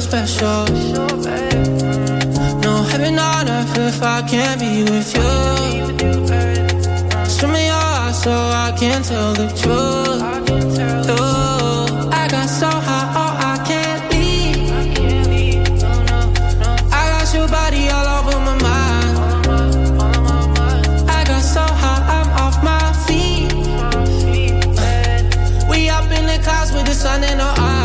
special. No heaven on earth if I can't be with you. Swim in your eyes so I can tell the truth. Ooh, I got so high, oh I can't leave. I got your body all over my mind. I got so high, I'm off my feet. We up in the clouds with the sun in our eyes.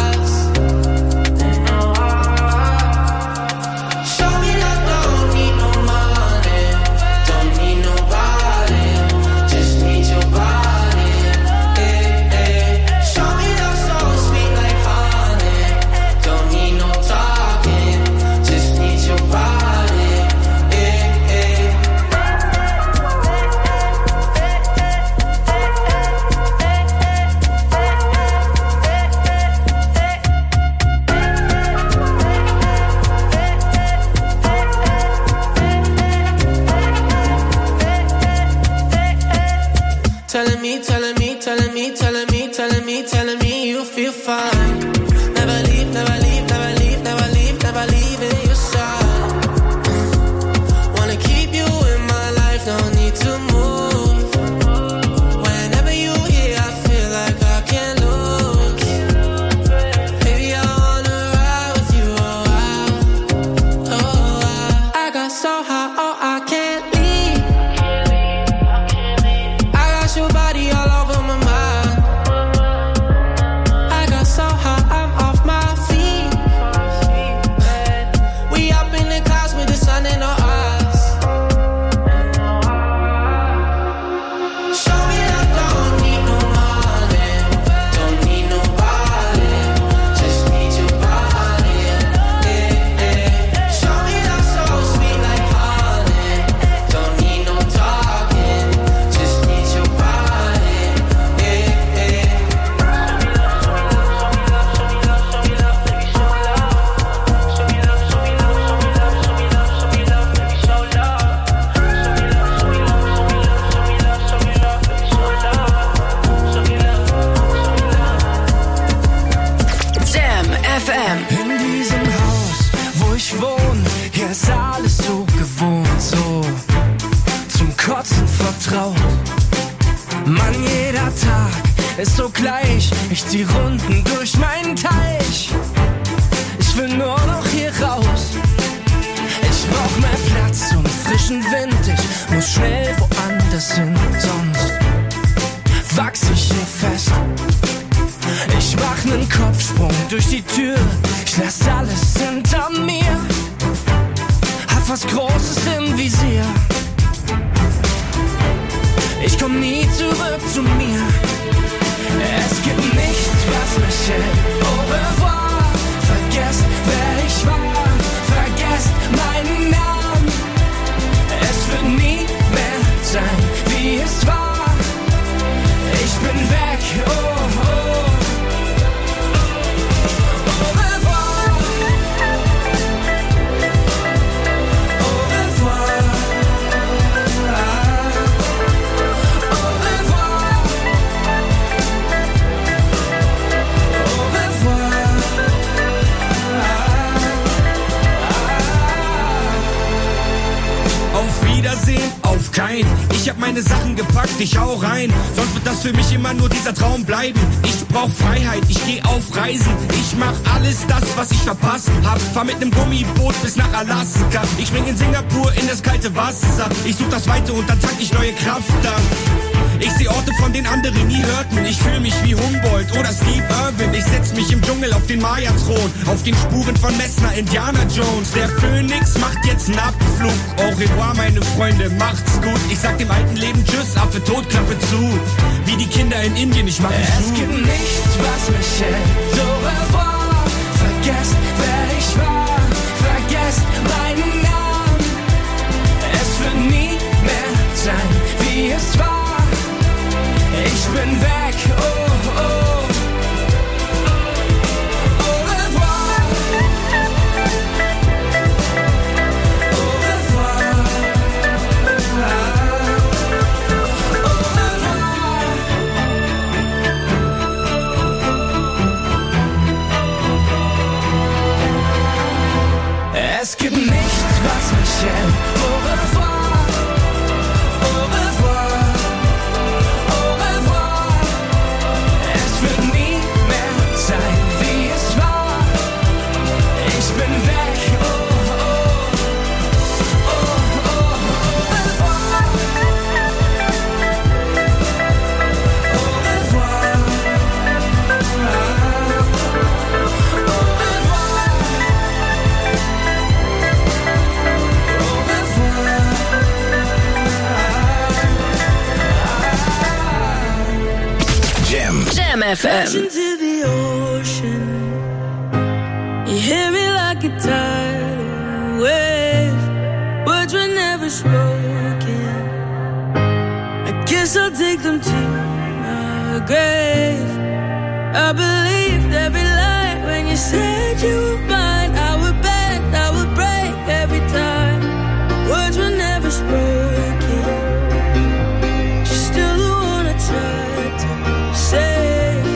Telling me you feel fine. Never leave, never leave, never leave, never leave, never leave in your side. Wanna keep you in my life, no need to move. Whenever you here, I feel like I can't lose. Baby, I wanna ride with you, oh, I got so high, oh, I can't leave. I got your body all over my mind. Mann, jeder Tag ist so gleich. Ich zieh Runden durch meinen Teich. Ich will nur noch hier raus. Ich brauch mehr Platz und frischen Wind. Ich muss schnell woanders hin, sonst wachs ich hier fest. Ich mach nen Kopfsprung durch die Tür. Ich lass alles hinter mir. Hab was Großes im Visier. Ich komm nie zurück zu mir. Es gibt nichts, was mich hält. Au revoir. Vergesst, wer ich war. Vergesst meinen Namen. Es wird nie mehr sein, wie es war. Ich bin weg, oh, oh. Au revoir. Au revoir. Auf kein. Ich hab meine Sachen gepackt, ich hau rein. Sonst wird das für mich immer nur dieser Traum bleiben. Ich brauch Freiheit, ich geh auf Reisen. Ich mach alles das, was ich verpasst hab. Fahr mit nem Gummiboot bis nach Alaska. Ich spring in Singapur in das kalte Wasser. Ich such das Weite und dann tank ich neue Kraft an. Ich seh Orte, von denen andere nie hörten. Ich fühl mich wie Humboldt oder Steve Irwin. Ich setz mich im Dschungel auf den Maya-Thron. Auf den Spuren von Messner, Indiana Jones. Der Phönix macht jetzt einen Abflug. Au revoir, meine Freunde, macht's gut. Ich sag dem alten Leben Tschüss, Affe tot, Klappe zu. Wie die Kinder in Indien, ich mach mich Es gibt nichts, was mich hält. Au revoir. Vergesst, wer ich war. Vergesst meinen Namen. Es wird nie mehr sein, wie es war. Ich bin weg, oh, oh. Au revoir. Au revoir. Au revoir. FM. To the ocean, you hear me like a tidal wave. Words were never spoken. I guess I'll take them to my grave. I believed every lie when you said you were mine. I would bend, I would break every time. Words were never spoken. You're still the one I tried to save.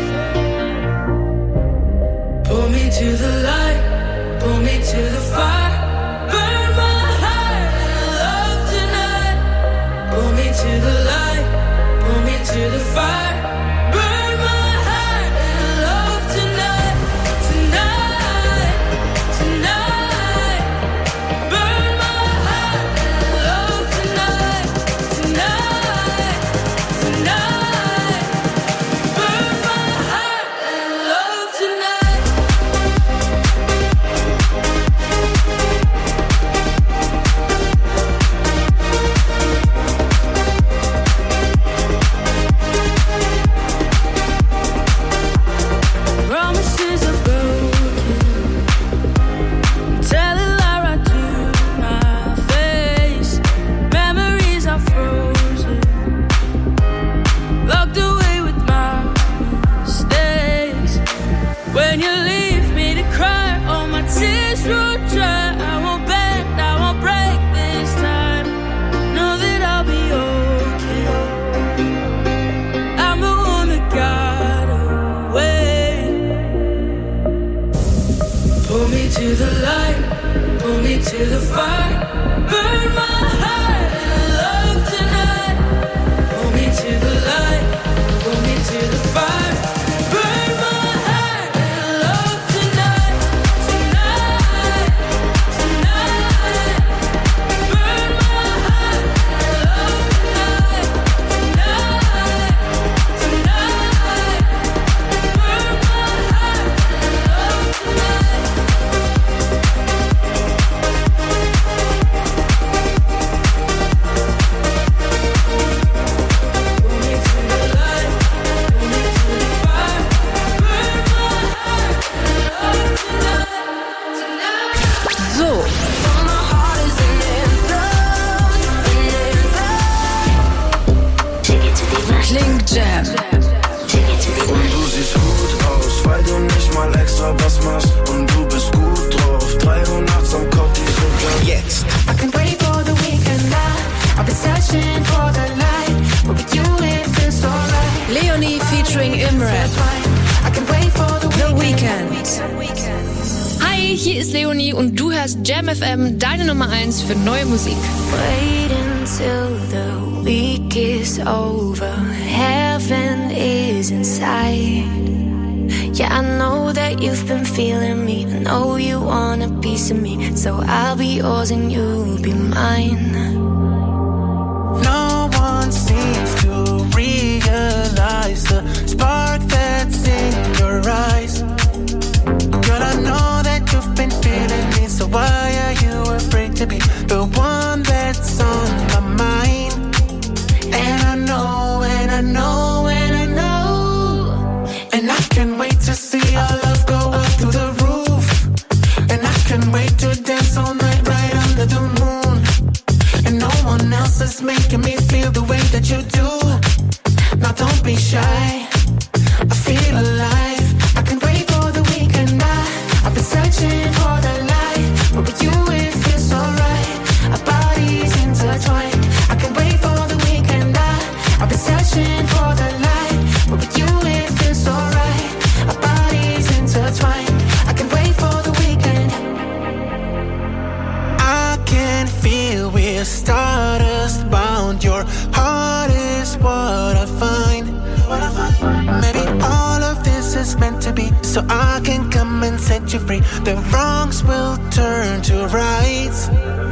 Pull me to the light, pull me to the fire. Burn my heart and love tonight. Pull me to the light, pull me to the fire. To the light, pull me to the fire. Burn my heart and love tonight. Pull me to the light, pull me to the fire. Burn my heart and love tonight. Tonight, tonight. Burn my heart and love tonight. Tonight, tonight. Burn my heart and love tonight. Jam. Und du siehst gut aus, weil du nicht mal extra was machst. Und du bist gut drauf, 3 Uhr nachts am Cotti so klar. Jetzt. I can wait for the weekend now. I've been searching for the light. But with you it feels alright. Leonie featuring Imran. I can wait for the Weekend. Hi, hier ist Leonie und du hörst Jam FM, deine Nummer 1 für neue Musik. Wait until the week is over. Heaven is inside. Yeah, I know that you've been feeling me. I know you want a piece of me. So I'll be yours and you'll be mine. No one seems to realize the spark that's in your eyes. Girl, I know that you've been feeling me. So why are you afraid to be the one that's on my mind? And I know, and I know, and I know. And I can't wait to see our love go up through the roof. And I can't wait to dance all night right under the moon. And no one else is making me feel the way that you do. Now don't be shy, I feel alive. I can't wait for the weekend now. I've been searching for the light, but with you it feels alright. Our bodies intertwined. I can't wait for the weekend now. I've been searching for the light, but with you it feels alright. Our bodies intertwined. I can't wait for the weekend. I can feel we're stardust bound. Your heart is what I find. Maybe all of this is meant to be, so I can come and set you free. The wrongs will turn to rights.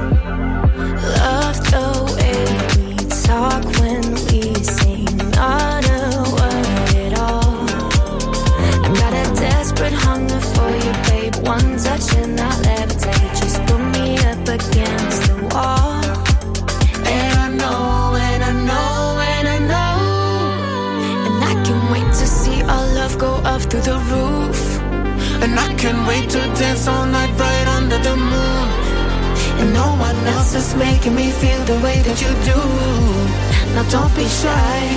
Love the way we talk when we sing, not a word at all. I got a desperate hunger for you, babe. One touch and I'll levitate. Just put me up against the wall. And I know, and I know, and I know. And I can't wait to see our love can't wait to dance all night right under the moon. And no one else is making me feel the way that you do. Now don't be shy,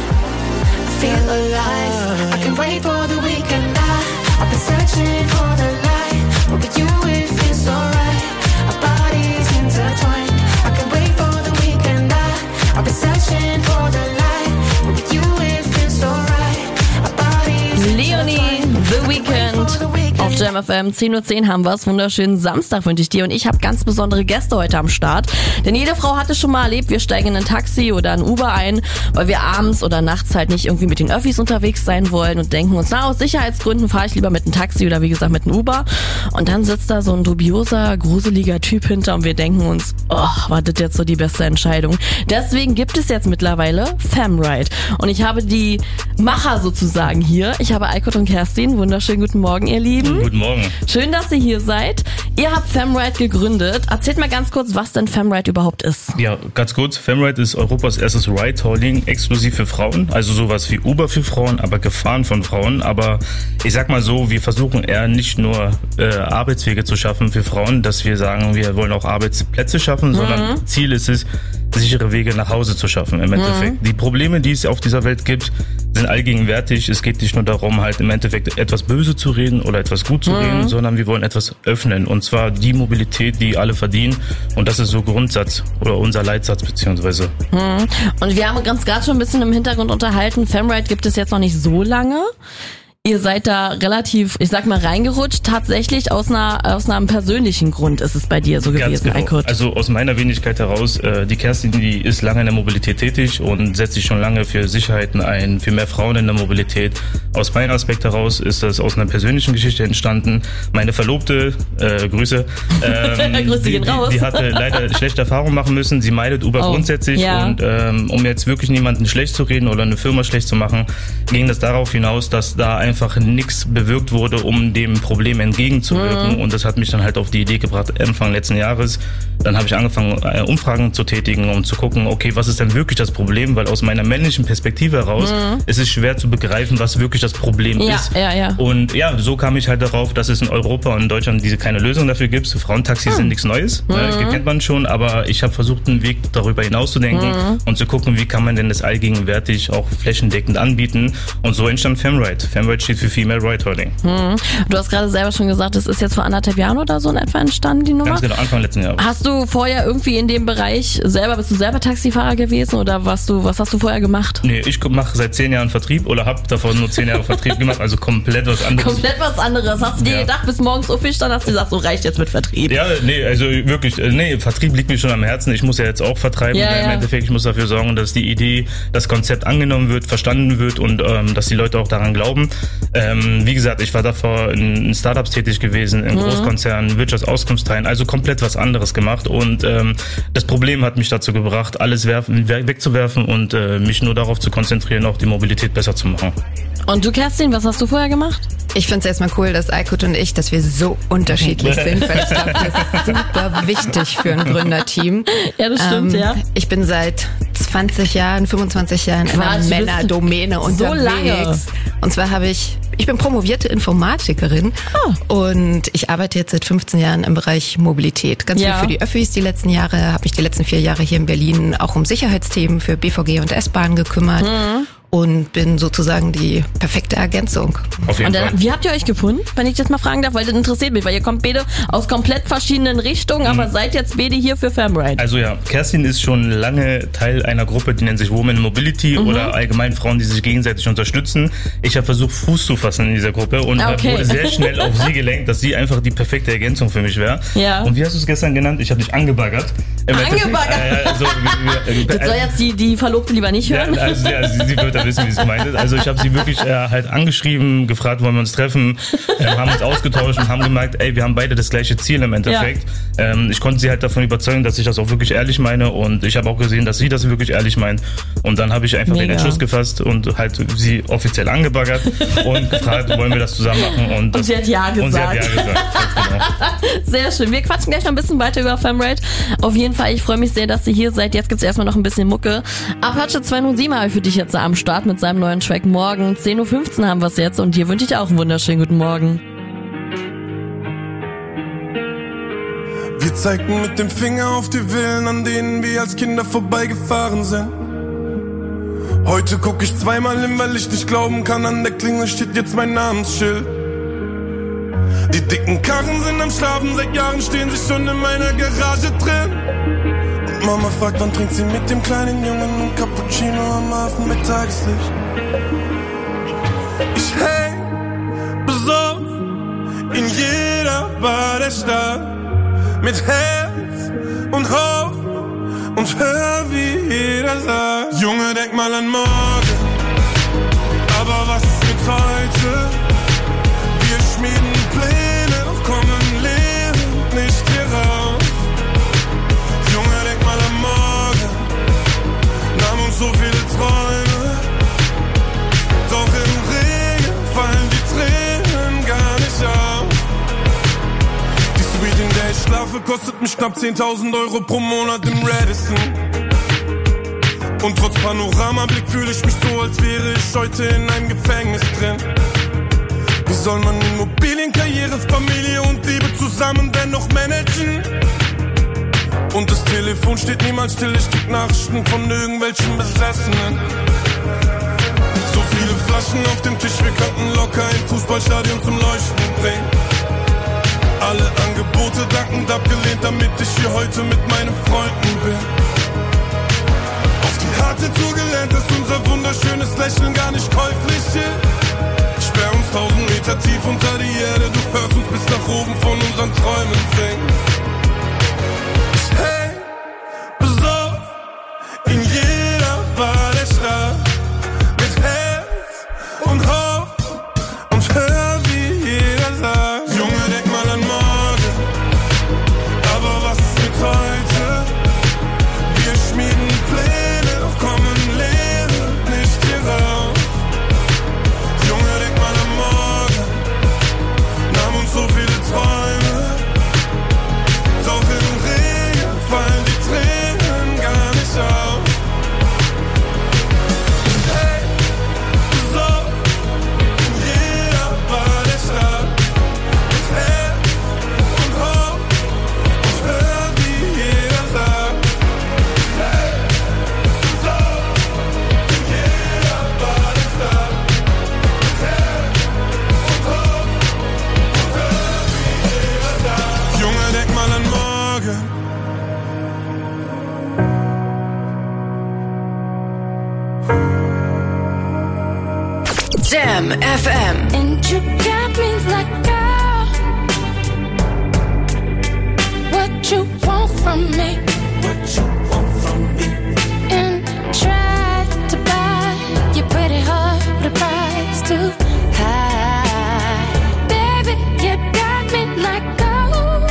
I feel alive. I can't wait for the weekend. I've been searching for the light, but with you it feels alright. Our bodies intertwined. I can't wait for the weekend. I've been searching for the light, but with you it feels alright. Our bodies Leonie, The Weekend. Auf Jam FM, 10:10 Uhr haben wir es. Wunderschönen Samstag wünsche ich dir. Und ich habe ganz besondere Gäste heute am Start. Denn jede Frau hat es schon mal erlebt, wir steigen in ein Taxi oder ein Uber ein, weil wir abends oder nachts halt nicht irgendwie mit den Öffis unterwegs sein wollen und denken uns, aus Sicherheitsgründen fahre ich lieber mit einem Taxi oder wie gesagt mit einem Uber. Und dann sitzt da so ein dubioser, gruseliger Typ hinter und wir denken uns, war das jetzt so die beste Entscheidung. Deswegen gibt es jetzt mittlerweile Femride. Und ich habe die Macher sozusagen hier. Ich habe Aykut und Kerstin. Wunderschönen guten Morgen, ihr Lieben. Guten Morgen. Schön, dass ihr hier seid. Ihr habt Femride gegründet. Erzählt mal ganz kurz, was denn Femride überhaupt ist. Ja, ganz kurz. Femride ist Europas erstes Ride-Hauling exklusiv für Frauen. Also sowas wie Uber für Frauen, aber gefahren von Frauen. Aber ich sag mal so, wir versuchen eher nicht nur Arbeitswege zu schaffen für Frauen, dass wir sagen, wir wollen auch Arbeitsplätze schaffen, sondern Ziel ist es, sichere Wege nach Hause zu schaffen im Endeffekt. Die Probleme, die es auf dieser Welt gibt, sind allgegenwärtig. Es geht nicht nur darum, halt im Endeffekt etwas böse zu reden oder etwas gut zu reden, sondern wir wollen etwas öffnen. Und zwar die Mobilität, die alle verdienen. Und das ist so Grundsatz oder unser Leitsatz beziehungsweise. Und wir haben uns gerade schon ein bisschen im Hintergrund unterhalten. Femride gibt es jetzt noch nicht so lange. Ihr seid da relativ, ich sag mal, reingerutscht. Tatsächlich aus einem persönlichen Grund ist es bei dir so gewesen, genau. Aykut. Also aus meiner Wenigkeit heraus, die Kerstin, die ist lange in der Mobilität tätig und setzt sich schon lange für Sicherheiten ein, für mehr Frauen in der Mobilität. Aus meinem Aspekt heraus ist das aus einer persönlichen Geschichte entstanden. Meine Verlobte, Grüße, Grüße gehen raus. Die hatte leider schlechte Erfahrungen machen müssen. Sie meidet Uber grundsätzlich und um jetzt wirklich niemanden schlecht zu reden oder eine Firma schlecht zu machen, ging das darauf hinaus, dass da einfach nichts bewirkt wurde, um dem Problem entgegenzuwirken. Und das hat mich dann halt auf die Idee gebracht, Anfang letzten Jahres. Dann habe ich angefangen, Umfragen zu tätigen, um zu gucken, okay, was ist denn wirklich das Problem? Weil aus meiner männlichen Perspektive heraus ist es schwer zu begreifen, was wirklich das Problem ist. Und ja, so kam ich halt darauf, dass es in Europa und in Deutschland keine Lösung dafür gibt. Frauentaxis sind nichts Neues, kennt man schon, aber ich habe versucht, einen Weg darüber hinaus zu denken und zu gucken, wie kann man denn das allgegenwärtig auch flächendeckend anbieten. Und so entstand Femride. Femride steht für Female Ride Hauling. Du hast gerade selber schon gesagt, das ist jetzt vor 1,5 Jahren oder so in etwa entstanden, die Nummer? Ganz genau, Anfang letzten Jahres. Hast du vorher irgendwie in dem Bereich bist du selber Taxifahrer gewesen oder was hast du vorher gemacht? Nee, ich mache seit 10 Jahren Vertrieb oder habe davon nur 10 Jahre Vertrieb gemacht, also komplett was anderes. Komplett was anderes. Hast du dir gedacht, bis morgens aufgestanden, dann hast du gesagt, so reicht jetzt mit Vertrieb? Ja, nee, also wirklich, Vertrieb liegt mir schon am Herzen. Ich muss ja jetzt auch vertreiben. Im Endeffekt, ich muss dafür sorgen, dass die Idee, das Konzept angenommen wird, verstanden wird und dass die Leute auch daran glauben. Wie gesagt, ich war davor in Startups tätig gewesen, in Großkonzernen, Wirtschaftsauskunftsteilen, also komplett was anderes gemacht und das Problem hat mich dazu gebracht, alles wegzuwerfen und mich nur darauf zu konzentrieren, auch die Mobilität besser zu machen. Und du, Kerstin, was hast du vorher gemacht? Ich finde es erstmal cool, dass Aykut und ich, dass wir so unterschiedlich sind, weil ich glaube, das ist super wichtig für ein Gründerteam. Ja, das stimmt, Ich bin seit 20 Jahren, 25 Jahren in einer Männerdomäne unterwegs. So lange. Und zwar ich bin promovierte Informatikerin und ich arbeite jetzt seit 15 Jahren im Bereich Mobilität. Ganz viel für die Öffis die letzten Jahre, habe mich die letzten 4 Jahre hier in Berlin auch um Sicherheitsthemen für BVG und S-Bahn gekümmert. Und bin sozusagen die perfekte Ergänzung. Auf jeden Fall. Wie habt ihr euch gefunden, wenn ich das mal fragen darf? Weil das interessiert mich, weil ihr kommt beide aus komplett verschiedenen Richtungen, aber seid jetzt beide hier für Femride. Also ja, Kerstin ist schon lange Teil einer Gruppe, die nennt sich Women in Mobility oder allgemein Frauen, die sich gegenseitig unterstützen. Ich habe versucht, Fuß zu fassen in dieser Gruppe und wurde sehr schnell auf sie gelenkt, dass sie einfach die perfekte Ergänzung für mich wäre. Ja. Und wie hast du es gestern genannt? Ich habe dich angebaggert. Angebaggert? Das soll jetzt die Verlobte lieber nicht hören. Ja, also, sie wird wissen, wie es gemeint ist. Also ich habe sie wirklich halt angeschrieben, gefragt, wollen wir uns treffen, haben uns ausgetauscht und haben gemerkt, wir haben beide das gleiche Ziel im Endeffekt. Ja. Ich konnte sie halt davon überzeugen, dass ich das auch wirklich ehrlich meine und ich habe auch gesehen, dass sie das wirklich ehrlich meint und dann habe ich einfach den Entschluss gefasst und halt sie offiziell angebaggert und gefragt, wollen wir das zusammen machen und sie hat ja gesagt. Und sie hat ja gesagt, ganz genau. Sehr schön. Wir quatschen gleich noch ein bisschen weiter über Femride. Auf jeden Fall, ich freue mich sehr, dass ihr hier seid. Jetzt gibt's erstmal noch ein bisschen Mucke. Apache 207 habe ich für dich jetzt am Start mit seinem neuen Track Morgen. 10:15 Uhr haben wir es jetzt und dir wünsche ich auch einen wunderschönen guten Morgen. Wir zeigten mit dem Finger auf die Villen, an denen wir als Kinder vorbeigefahren sind. Heute guck ich zweimal hin, weil ich nicht glauben kann, an der Klingel steht jetzt mein Namensschild. Die dicken Karren sind am Schlafen, seit Jahren stehen sie schon in meiner Garage drin. Und Mama fragt, wann trinkt sie mit dem kleinen Jungen ein Cappuccino am Hafen mit Tageslicht. Ich häng besoffen in jeder Bar der Stadt, mit Herz und Hoffnung und hör, wie jeder sagt: Junge, denk mal an morgen, aber was ist mit heute? Wir schmieden Pläne, doch kommen Leben nicht hier raus. Junge, denk mal an morgen, nahm uns so viele Träume, doch im Regen fallen die Tränen gar nicht auf. Die Suite, in der ich schlafe, kostet mich knapp 10.000 Euro pro Monat im Radisson. Und trotz Panoramablick fühle ich mich so, als wäre ich heute in einem Gefängnis drin. Wie soll man Immobilien, Karriere, Familie und Liebe zusammen dennoch managen? Und das Telefon steht niemals still, ich krieg Nachrichten von irgendwelchen Besessenen. So viele Flaschen auf dem Tisch, wir könnten locker ein Fußballstadion zum Leuchten bringen. Alle Angebote dankend abgelehnt, damit ich hier heute mit meinen Freunden bin. Auf die harte Tour gelernt, dass unser wunderschönes Lächeln gar nicht käuflich ist. Sperr uns 1000 Meter tief unter die Erde, du hörst uns bis nach oben von unseren Träumen singen. Ich häng besoffen in jeder Bar der Stadt, mit Herz und Hoffnung und hör, wie jeder sagt: Junge, denk mal an morgen, aber was ist mit heute? Wir schmieden Pläne, doch kommen Leben nicht hier raus. Junge, denk mal an morgen, nahm uns so viele Träume, doch im Regen fallen die Tränen gar nicht auf. Hey, so in jeder Bar der Stadt, mit Herz und Hoffnung und hör, wie jeder sagt: Hey, so in jeder Bar der Stadt, mit Herz und Hoffnung und hör, wie jeder sagt. Junge, denk mal an morgen. Jam FM. And you got me like, girl, what you want from me? What you want from me? And try to buy your pretty heart with a price too high. Baby, you got me like, oh,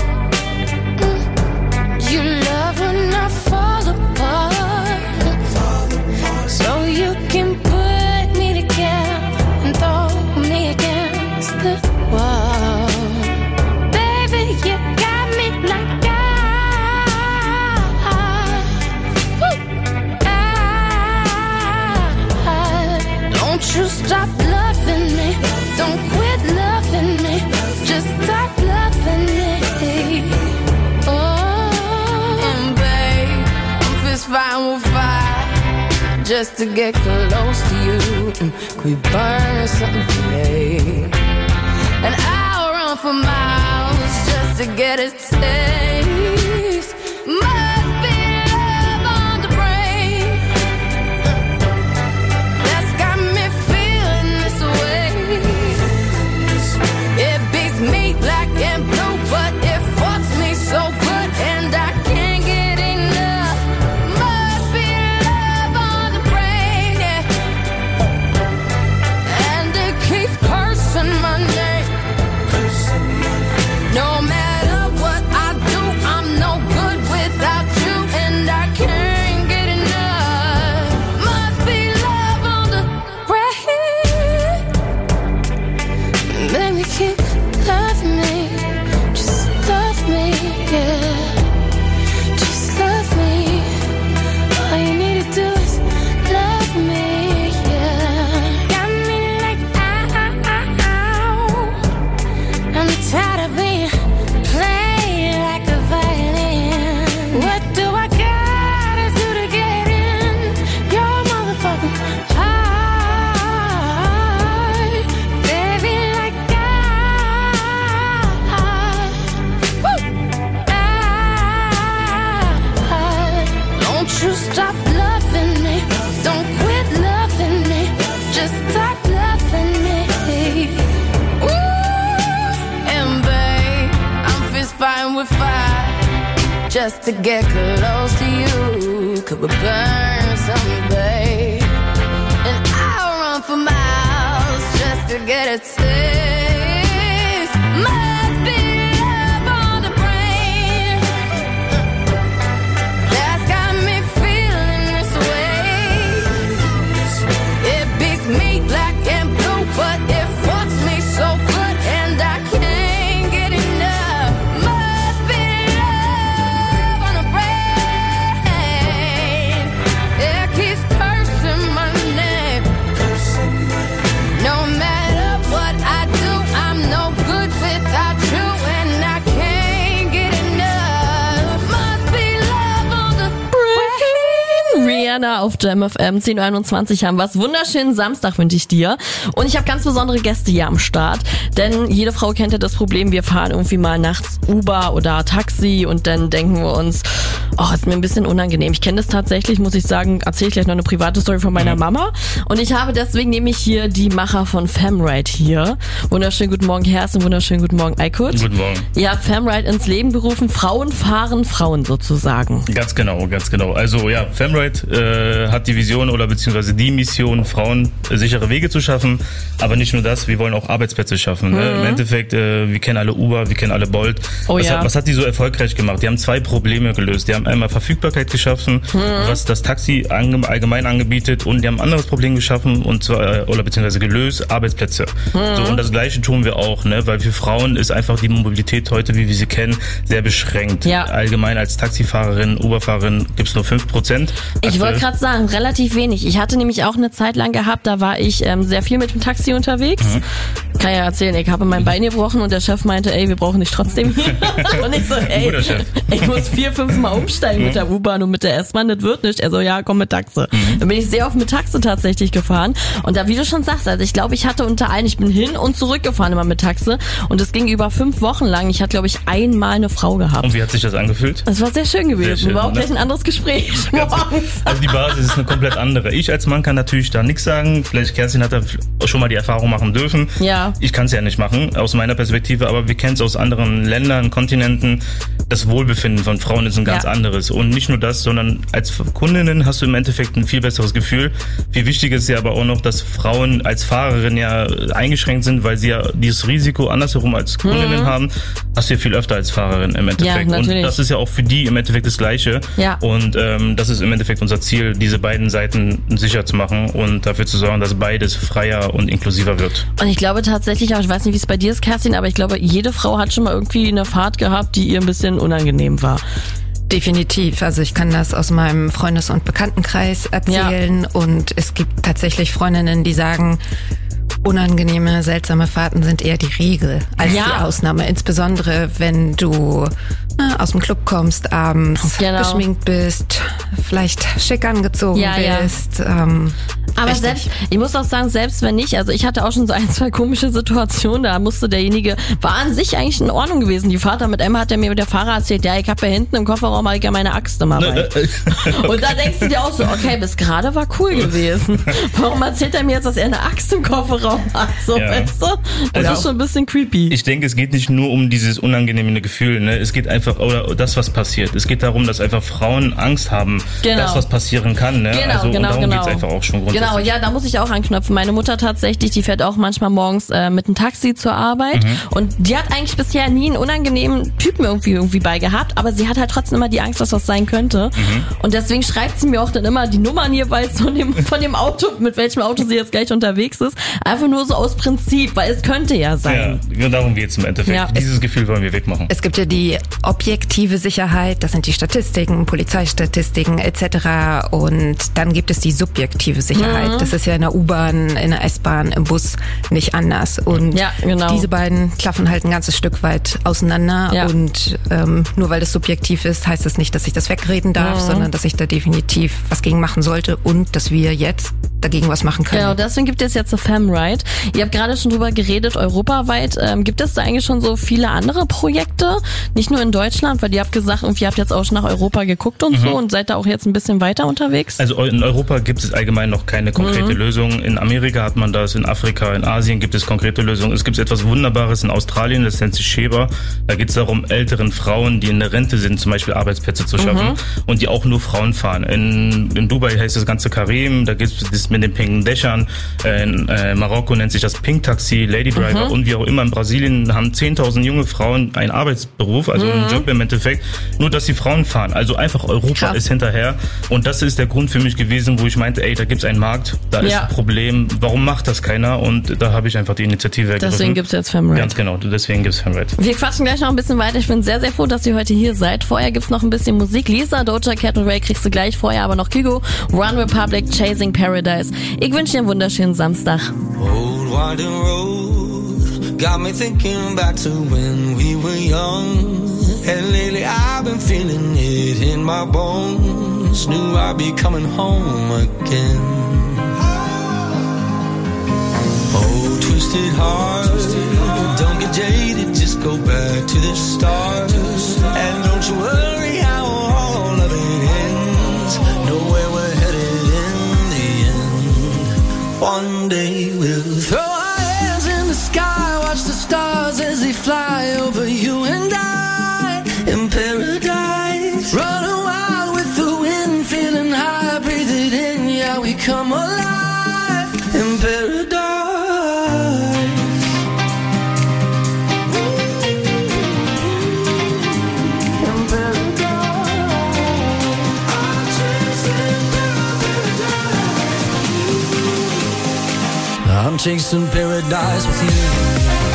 you love when I fall apart, so you can put me together and throw me against the wall. Baby, you got me like don't you stop loving me, don't quit loving me, just stop loving me. Oh, and babe, I'm fist fighting with fire just to get close to you. Can we burn something today? And I'll run for miles just to get a taste. Must be love on the brain that's got me feeling this way. It beats me black and blue, but it fucks me so good, and I can't get enough. Must be love on the brain, yeah. And it keeps cursing my name. No matter what I do, I'm just to get close to you. Could we burn someday? And I'll run for miles just to get a taste. Must be love on the brain that's got me feeling this way. It beats me black and blue, but it fucks me so good and I can't get enough. Must be love on the brain. It keeps cursing my name. No matter what I do, I'm no good without you, and I can't get enough. Must be love on the brain. Rihanna auf Jam FM 10:21 haben was. Wunderschönen Samstag wünsche ich dir. Und ich habe ganz besondere Gäste hier am Start. Denn jede Frau kennt ja das Problem, wir fahren irgendwie mal nachts Uber oder Taxi und dann denken wir uns, oh, ist mir ein bisschen unangenehm. Ich kenne das tatsächlich, muss ich sagen, erzähle ich gleich noch eine private Story von meiner Mama. Und ich habe deswegen nämlich hier die Macher von Femride hier. Wunderschönen guten Morgen, Herzen, wunderschönen guten Morgen, Aykut. Guten Morgen. Ihr habt Femride ins Leben gerufen. Frauen fahren Frauen sozusagen. Ganz genau, ganz genau. Also ja, Femride hat die Vision oder beziehungsweise die Mission, Frauen sichere Wege zu schaffen. Aber nicht nur das, wir wollen auch Arbeitsplätze schaffen. Ne? Im Endeffekt, wir kennen alle Uber, wir kennen alle Bolt. Was hat die so erfolgreich gemacht? Die haben 2 Probleme gelöst. Die haben einmal Verfügbarkeit geschaffen, was das Taxi allgemein angebietet, und die haben ein anderes Problem geschaffen, und zwar, oder beziehungsweise gelöst, Arbeitsplätze. So, und das Gleiche tun wir auch, ne? Weil für Frauen ist einfach die Mobilität heute, wie wir sie kennen, sehr beschränkt. Ja. Allgemein als Taxifahrerin, Uberfahrerin gibt's nur 5%. Ich wollte gerade sagen, relativ wenig. Ich hatte nämlich auch eine Zeit lang gehabt, da war ich sehr viel mit dem Taxi unterwegs. Kann ja erzählen, ich habe mein Bein gebrochen und der Chef meinte, ey, wir brauchen dich trotzdem hier. Und ich so, ey, ich muss 4-5 Mal umsteigen mit der U-Bahn und mit der S-Bahn, das wird nicht. Er so, ja, komm mit Taxe. Dann bin ich sehr oft mit Taxe tatsächlich gefahren. Und da, wie du schon sagst, also ich glaube, ich hatte unter allen, ich bin hin und zurück gefahren immer mit Taxe. Und das ging über 5 Wochen lang. Ich hatte, glaube ich, einmal eine Frau gehabt. Und wie hat sich das angefühlt? Das war sehr schön gewesen. Sehr schön, war auch gleich ein anderes Gespräch morgens. Also die Basis ist eine komplett andere. Ich als Mann kann natürlich da nichts sagen. Vielleicht Kerstin hat da schon mal die Erfahrung machen dürfen. Ja. Ich kann es ja nicht machen, aus meiner Perspektive, aber wir kennen es aus anderen Ländern, Kontinenten. Das Wohlbefinden von Frauen ist ein ganz anderes. Und nicht nur das, sondern als Kundinnen hast du im Endeffekt ein viel besseres Gefühl. Viel wichtiger ist ja aber auch noch, dass Frauen als Fahrerin ja eingeschränkt sind, weil sie ja dieses Risiko andersherum als Kundinnen haben. Hast du ja viel öfter als Fahrerin im Endeffekt. Ja, und das ist ja auch für die im Endeffekt das Gleiche. Ja. Und das ist im Endeffekt unser Ziel, diese beiden Seiten sicher zu machen und dafür zu sorgen, dass beides freier und inklusiver wird. Und ich glaube tatsächlich auch, ich weiß nicht, wie es bei dir ist, Kerstin, aber ich glaube, jede Frau hat schon mal irgendwie eine Fahrt gehabt, die ihr ein bisschen unangenehm war. Definitiv. Also ich kann das aus meinem Freundes- und Bekanntenkreis erzählen. Und es gibt tatsächlich Freundinnen, die sagen, unangenehme, seltsame Fahrten sind eher die Regel als die Ausnahme. Insbesondere, wenn du aus dem Club kommst, abends geschminkt bist, vielleicht schick angezogen bist. Aber selbst, ich muss auch sagen, selbst wenn nicht, also ich hatte auch schon so 1, 2 komische Situationen, da musste derjenige, war an sich eigentlich in Ordnung gewesen. Die Fahrt mit Emma hat er mir mit der Fahrer erzählt, ja, ich habe ja hinten im Kofferraum mal meine Axt immer bei. Und da denkst du dir auch so, okay, bis gerade war cool gewesen. Warum erzählt er mir jetzt, dass er eine Axt im Kofferraum hat? So, weißt du? Das ist schon ein bisschen creepy. Ich denke, es geht nicht nur um dieses unangenehme Gefühl, ne? Es geht einfach, oder das, was passiert. Es geht darum, dass einfach Frauen Angst haben, das, was passieren kann, ne? Und darum geht's einfach auch schon grundsätzlich. Genau, ja, da muss ich auch anknüpfen. Meine Mutter tatsächlich, die fährt auch manchmal morgens mit einem Taxi zur Arbeit und die hat eigentlich bisher nie einen unangenehmen Typen irgendwie bei gehabt, aber sie hat halt trotzdem immer die Angst, dass was sein könnte. Und deswegen schreibt sie mir auch dann immer die Nummern jeweils von dem Auto, mit welchem Auto sie jetzt gleich unterwegs ist. Einfach nur so aus Prinzip, weil es könnte ja sein. Ja, darum geht's im Endeffekt. Ja. Dieses Gefühl wollen wir wegmachen. Es gibt ja die objektive Sicherheit, das sind die Statistiken, Polizeistatistiken etc. Und dann gibt es die subjektive Sicherheit. Das ist ja in der U-Bahn, in der S-Bahn, im Bus nicht anders. Und diese beiden klaffen halt ein ganzes Stück weit auseinander. Ja. Und nur weil das subjektiv ist, heißt das nicht, dass ich das wegreden darf, sondern dass ich da definitiv was gegen machen sollte und dass wir jetzt dagegen was machen können. Genau, deswegen gibt es jetzt so Femride. Ihr habt gerade schon drüber geredet, europaweit. Gibt es da eigentlich schon so viele andere Projekte? Nicht nur in Deutschland, weil ihr habt gesagt, ihr habt jetzt auch schon nach Europa geguckt und so und seid da auch jetzt ein bisschen weiter unterwegs? Also in Europa gibt es allgemein noch keine konkrete Lösung. In Amerika hat man das, in Afrika, in Asien gibt es konkrete Lösungen. Es gibt etwas Wunderbares in Australien, das nennt sich Sheba. Da geht es darum, älteren Frauen, die in der Rente sind, zum Beispiel Arbeitsplätze zu schaffen und die auch nur Frauen fahren. In Dubai heißt das Ganze Karim, da gibt es mit den pinken Dächern. In Marokko nennt sich das Pink Taxi, Lady Driver und wie auch immer. In Brasilien haben 10.000 junge Frauen einen Arbeitsberuf, also einen Job im Endeffekt, nur dass die Frauen fahren. Also einfach Europa ist hinterher und das ist der Grund für mich gewesen, wo ich meinte, ey, da gibt's einen Markt, da ist ein Problem, warum macht das keiner? Und da habe ich einfach die Initiative ergriffen. Deswegen gibt's jetzt Femride. Ganz genau, deswegen gibt's Femride. Wir quatschen gleich noch ein bisschen weiter. Ich bin sehr, sehr froh, dass ihr heute hier seid. Vorher gibt's noch ein bisschen Musik. Lisa, Doja Cat und Ray kriegst du gleich. Vorher aber noch Kygo, One Republic, Chasing Paradise. Ich wünsche dir einen wunderschönen Samstag. Old winding road got me thinking back to when we were young. And lately I've been feeling it in my bones. Knew I'd be coming home again. Oh, twisted heart, don't get jaded, just go back to the start. And don't you worry how all of it ends. Know where we're headed in the end. One day we'll throw our hands in the sky, watch the stars as they fly over you and I in paradise. Running wild with the wind, feeling high, breathe it in, yeah, we come alive in paradise. I'm chasing paradise with you.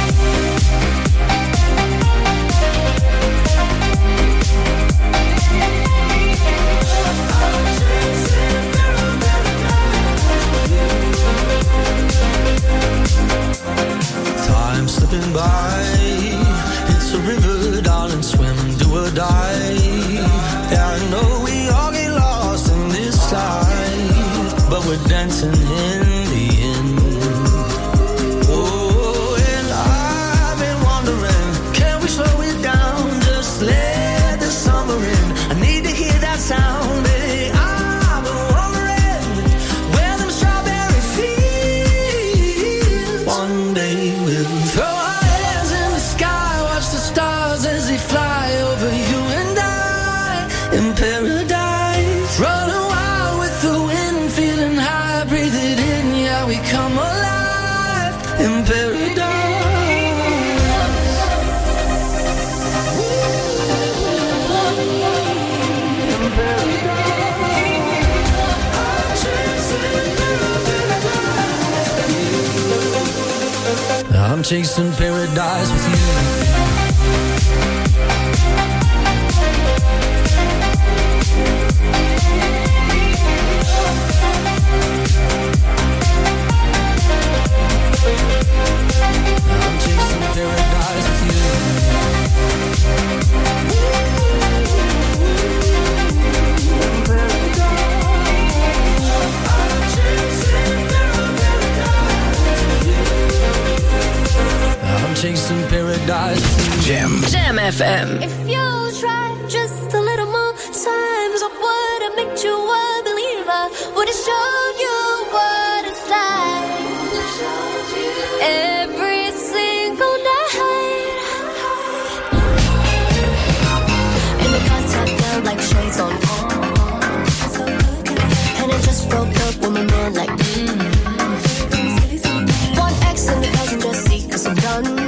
Time slipping by, it's a river, darling, swim, do or die. Yeah, I know we all get lost in this life, but we're dancing in the end. Oh, and I've been wondering, can we slow it down, just let the summer in? I need to hear that sound, baby. I've been wondering where them strawberry fields. One day we'll throw our hands in the sky, watch the stars as they fly over you and I in paradise. Running wild with the wind, feeling high, breathe it in, yeah, we come alive in paradise. I'm chasing paradise with you. I'm chasing paradise with I'm chasing paradise with you. Jam FM. If you try just a little more times, I would have made you a believer. Would have showed you what it's like. Every single night. And the contact felt like shades on. And I just broke up with my man like One X in the passenger seat, cause I'm done.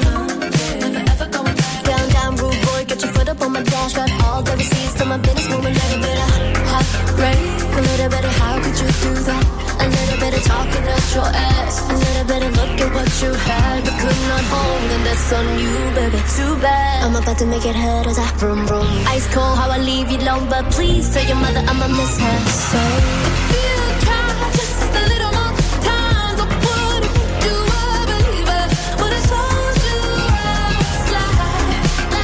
Down, down, rude boy, get your foot up on my dash. Got all the receipts to my business, move a little bit of heartbreak. A little bit of how could you do that? A little bit of talking at your ass. A little bit of look at what you had, but could not hold, and that's on you, baby. Too bad. I'm about to make it hurt as I vroom vroom. Ice cold, how I leave you alone, but please tell your mother I'ma miss her. So if you try just a little more times, I would have made you a believer. Would have told you how it's like.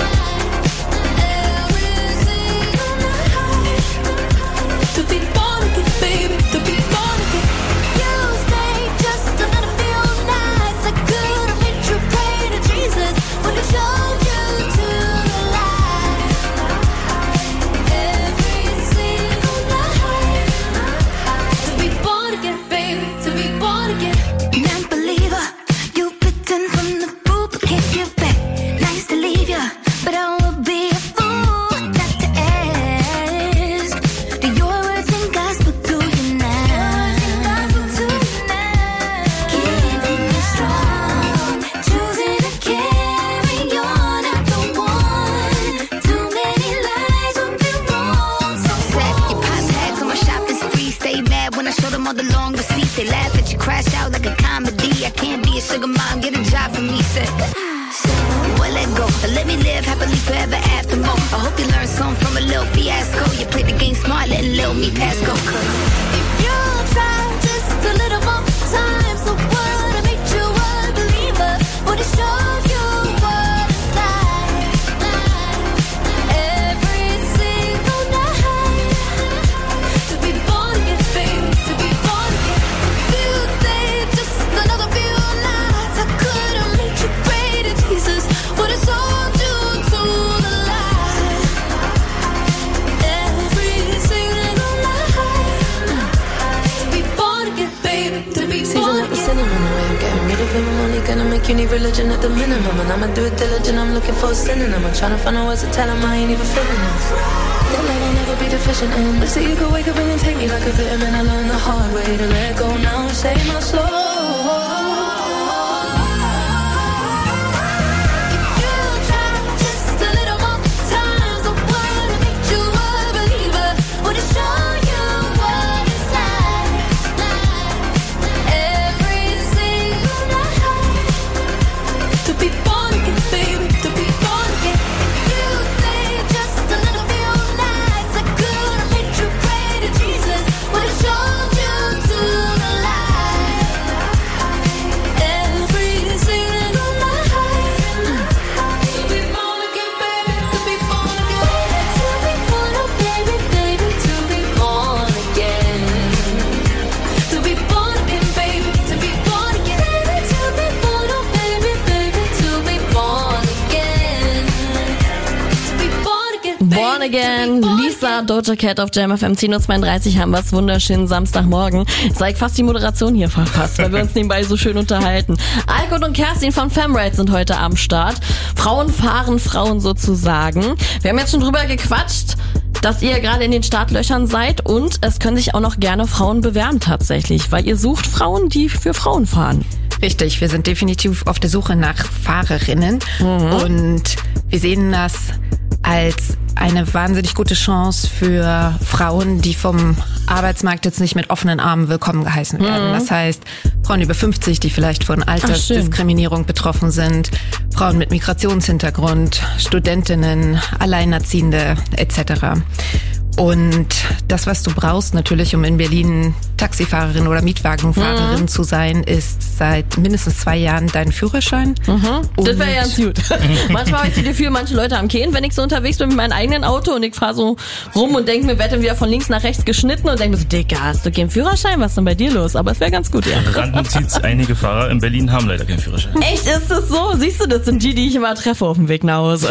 Every single night. To be born again, baby, to be born again. You you laugh at you crash out like a comedy. I can't be a sugar mom, get a job for me. Said, well, let go. Let me live happily forever after more. I hope you learn something from a little fiasco. You played the game smart, letting little me pass go. If you try just a little more time, so what? I made you a believer. Would it show you what it's like? Every single night to be born again, baby, to be born again. If you stay just another few nights, I could have made you great, Jesus. Would it sold you to the light? Every single night to be born again, baby, to be born again. Cinnamon, the way I'm getting rid of him, I'm only gonna make you need religion at the minimum. And I'ma do it diligent, I'm looking for a synonym. I'm trying to find a words to tell him I ain't even feeling this. That love I'll never be deficient in. But see, you could wake up and then take me like a vitamin. I learned the hard way to let go now and save my soul. Born Again, Lisa, Doja Cat auf Jam FM 10.32 Uhr haben wir es. Wunderschönen Samstagmorgen. Sei fast die Moderation hier verpasst, weil wir uns nebenbei so schön unterhalten. Alkut und Kerstin von Femride sind heute am Start. Frauen fahren Frauen sozusagen. Wir haben jetzt schon drüber gequatscht, dass ihr gerade in den Startlöchern seid und es können sich auch noch gerne Frauen bewerben tatsächlich, weil ihr sucht Frauen, die für Frauen fahren. Richtig, wir sind definitiv auf der Suche nach Fahrerinnen und wir sehen das als eine wahnsinnig gute Chance für Frauen, die vom Arbeitsmarkt jetzt nicht mit offenen Armen willkommen geheißen werden. Das heißt, Frauen über 50, die vielleicht von Altersdiskriminierung betroffen sind, Frauen mit Migrationshintergrund, Studentinnen, Alleinerziehende etc. Und das, was du brauchst natürlich, um in Berlin Taxifahrerin oder Mietwagenfahrerin zu sein, ist seit mindestens 2 Jahren dein Führerschein. Das wäre ganz gut. Manchmal habe ich das Gefühl, manche Leute am Kehlen, wenn ich so unterwegs bin mit meinem eigenen Auto und ich fahre so rum und denke mir, werde wieder von links nach rechts geschnitten und denke mir so, Digga, hast du keinen Führerschein? Was ist denn bei dir los? Aber es wäre ganz gut, ja. Randen zieht's, einige Fahrer in Berlin haben leider keinen Führerschein. Echt, ist das so? Siehst du, das sind die ich immer treffe auf dem Weg nach Hause.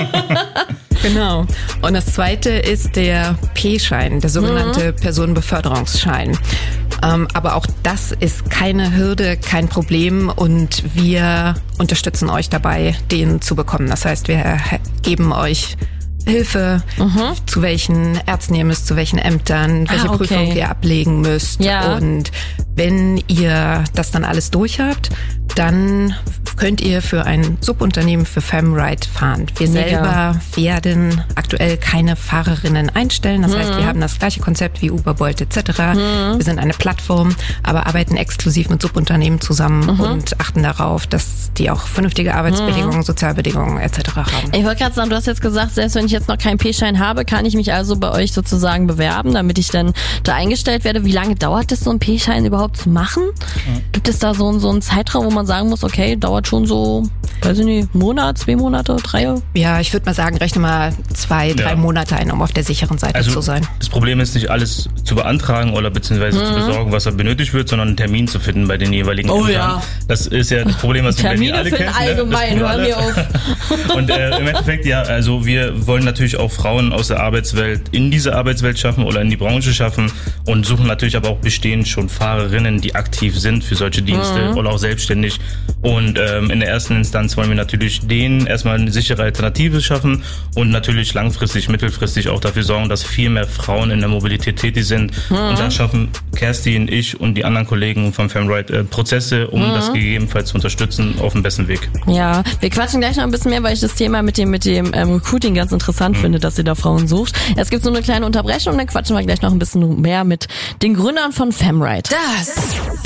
Genau. Und das zweite ist der P-Schein, der sogenannte Personenbeförderungsschein. Aber auch das ist keine Hürde, kein Problem und wir unterstützen euch dabei, den zu bekommen. Das heißt, wir geben euch Hilfe, zu welchen Ärzten ihr müsst, zu welchen Ämtern, welche Prüfung ihr ablegen müsst. Ja. Und wenn ihr das dann alles durch habt, dann könnt ihr für ein Subunternehmen für Femride fahren. Wir selber werden aktuell keine Fahrerinnen einstellen. Das heißt, wir haben das gleiche Konzept wie Uber, Bolt etc. Wir sind eine Plattform, aber arbeiten exklusiv mit Subunternehmen zusammen und achten darauf, dass die auch vernünftige Arbeitsbedingungen, Sozialbedingungen etc. haben. Ich wollte gerade sagen, du hast jetzt gesagt, selbst wenn ich jetzt noch keinen P-Schein habe, kann ich mich also bei euch sozusagen bewerben, damit ich dann da eingestellt werde. Wie lange dauert es, so einen P-Schein überhaupt zu machen? Gibt es da so einen Zeitraum, wo man sagen muss, okay, dauert schon so, weiß ich nicht, Monat, 2 Monate, 3? Ja, ich würde mal sagen, rechne mal 2, 3 Monate ein, um auf der sicheren Seite zu sein. Das Problem ist nicht alles zu beantragen oder beziehungsweise zu besorgen, was da benötigt wird, sondern einen Termin zu finden bei den jeweiligen Ämtern. Ja. Das ist ja das Problem, was wir in Berlin alle kennen. Allgemein, hör mir auf. Und im Endeffekt, ja, also wir wollen natürlich auch Frauen aus der Arbeitswelt in diese Arbeitswelt schaffen oder in die Branche schaffen und suchen natürlich aber auch bestehend schon Fahrerinnen, die aktiv sind für solche Dienste oder auch selbstständig Und in der ersten Instanz wollen wir natürlich denen erstmal eine sichere Alternative schaffen und natürlich langfristig, mittelfristig auch dafür sorgen, dass viel mehr Frauen in der Mobilität tätig sind. Und da schaffen Kerstin, ich und die anderen Kollegen von Femride Prozesse, um das gegebenenfalls zu unterstützen auf dem besten Weg. Ja, wir quatschen gleich noch ein bisschen mehr, weil ich das Thema mit dem Recruiting ganz interessant finde, dass ihr da Frauen sucht. Es gibt so eine kleine Unterbrechung und dann quatschen wir gleich noch ein bisschen mehr mit den Gründern von Femride. Das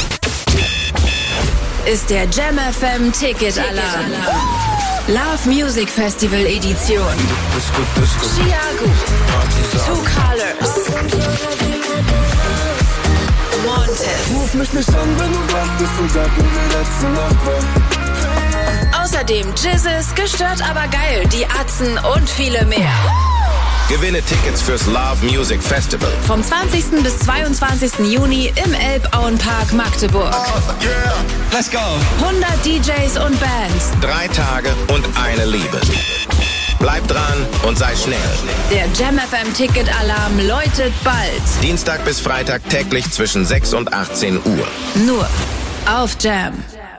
ist der Jam FM Ticket Alarm. Love Music Festival Edition. Chiago, Two Colors, Wanted. Ruf mich nicht an, wenn du wach bist und sag mir, wie letzte Nacht war. Außerdem Jizzes, gestört aber geil, die Atzen und viele mehr. Gewinne Tickets fürs Love Music Festival. Vom 20. bis 22. Juni im Elbauenpark Magdeburg. Yeah. Let's go. 100 DJs und Bands. 3 Tage und eine Liebe. Bleib dran und sei schnell. Der Jam FM Ticket Alarm läutet bald. Dienstag bis Freitag täglich zwischen 6 und 18 Uhr. Nur auf Jam.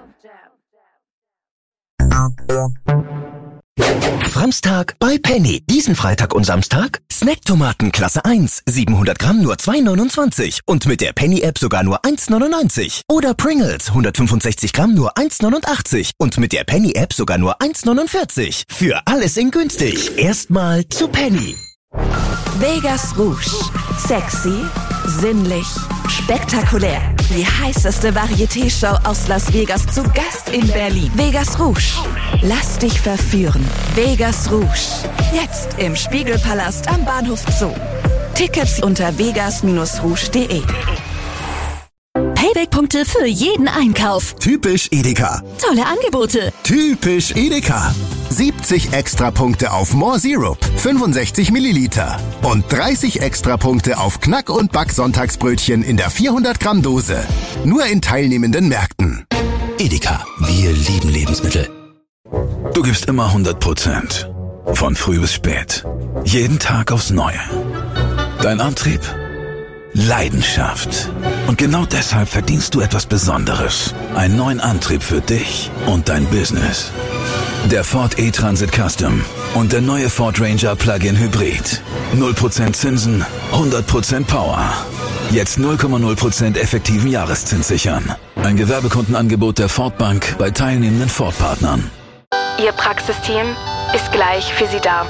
Samstag bei Penny. Diesen Freitag und Samstag Snacktomaten Klasse 1, 700 Gramm nur 2,29 und mit der Penny-App sogar nur 1,99. Oder Pringles, 165 Gramm nur 1,89 und mit der Penny-App sogar nur 1,49. Für alles in günstig. Erstmal zu Penny. Vegas Rouge. Sexy, sinnlich, spektakulär. Die heißeste Varieté-Show aus Las Vegas zu Gast in Berlin. Vegas Rouge. Lass dich verführen. Vegas Rouge. Jetzt im Spiegelpalast am Bahnhof Zoo. Tickets unter vegas-rouge.de. Payback-Punkte für jeden Einkauf. Typisch Edeka. Tolle Angebote. Typisch Edeka. 70 Extrapunkte auf More Syrup, 65 Milliliter. Und 30 Extrapunkte auf Knack- und Back-Sonntagsbrötchen in der 400 Gramm Dose. Nur in teilnehmenden Märkten. Edeka, wir lieben Lebensmittel. Du gibst immer 100%. Von früh bis spät. Jeden Tag aufs Neue. Dein Antrieb? Leidenschaft. Und genau deshalb verdienst du etwas Besonderes. Einen neuen Antrieb für dich und dein Business. Der Ford E-Transit Custom und der neue Ford Ranger Plug-in Hybrid. 0% Zinsen, 100% Power. Jetzt 0,0% effektiven Jahreszins sichern. Ein Gewerbekundenangebot der Ford Bank bei teilnehmenden Ford-Partnern. Ihr Praxisteam ist gleich für Sie da.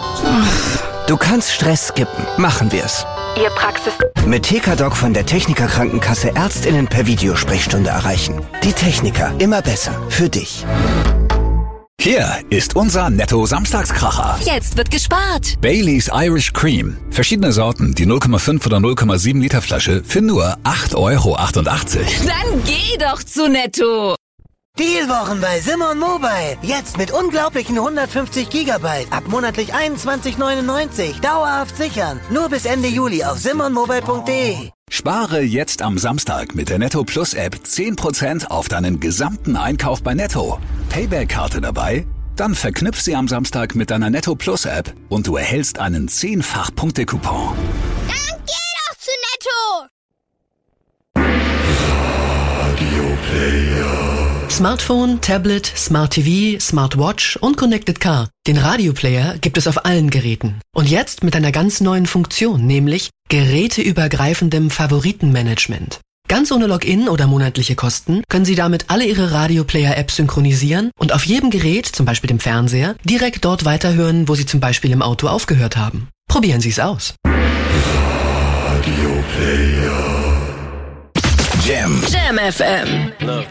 Du kannst Stress skippen. Machen wir's. Ihr Praxis... Mit TK-Doc von der Techniker Krankenkasse ÄrztInnen per Videosprechstunde erreichen. Die Techniker, immer besser. Für dich. Hier ist unser Netto-Samstagskracher. Jetzt wird gespart. Baileys Irish Cream. Verschiedene Sorten, die 0,5 oder 0,7 Liter Flasche für nur 8,88 €. Dann geh doch zu Netto. Dealwochen bei Simon Mobile. Jetzt mit unglaublichen 150 Gigabyte. Ab monatlich 21,99. Dauerhaft sichern. Nur bis Ende Juli auf simonmobile.de. Spare jetzt am Samstag mit der Netto Plus App 10% auf deinen gesamten Einkauf bei Netto. Payback-Karte dabei? Dann verknüpf sie am Samstag mit deiner Netto Plus App und du erhältst einen 10-fach-Punkte-Coupon. Dann geh doch zu Netto! Radio Player. Smartphone, Tablet, Smart TV, Smartwatch und Connected Car. Den Radioplayer gibt es auf allen Geräten. Und jetzt mit einer ganz neuen Funktion, nämlich geräteübergreifendem Favoritenmanagement. Ganz ohne Login oder monatliche Kosten können Sie damit alle Ihre Radioplayer-Apps synchronisiser und auf jedem Gerät, zum Beispiel dem Fernseher, direkt dort weiterhören, wo Sie zum Beispiel im Auto aufgehört haben. Probieren Sie es aus. Radioplayer. Jam. Jam FM. Look,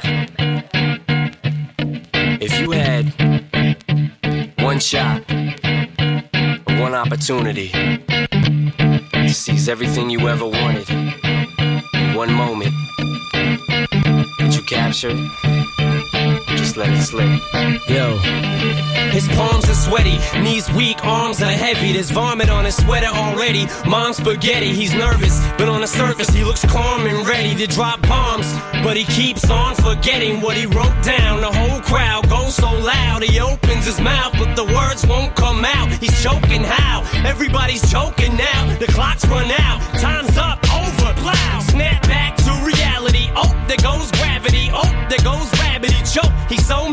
if you had one shot, one opportunity to seize everything you ever wanted in one moment, did you capture it? Just let it slip. Yo. His palms are sweaty, knees weak, arms are heavy. There's vomit on his sweater already. Mom's spaghetti, he's nervous, but on the surface he looks calm and ready to drop bombs. But he keeps on forgetting what he wrote down. The whole crowd goes so loud, he opens his mouth, but the words won't come out. He's choking how? Everybody's choking now. The clock's run out, time's up, over, plow. Snap back to reality. Oh, there goes gravity. Oh, there goes rabbit. He choke. He's so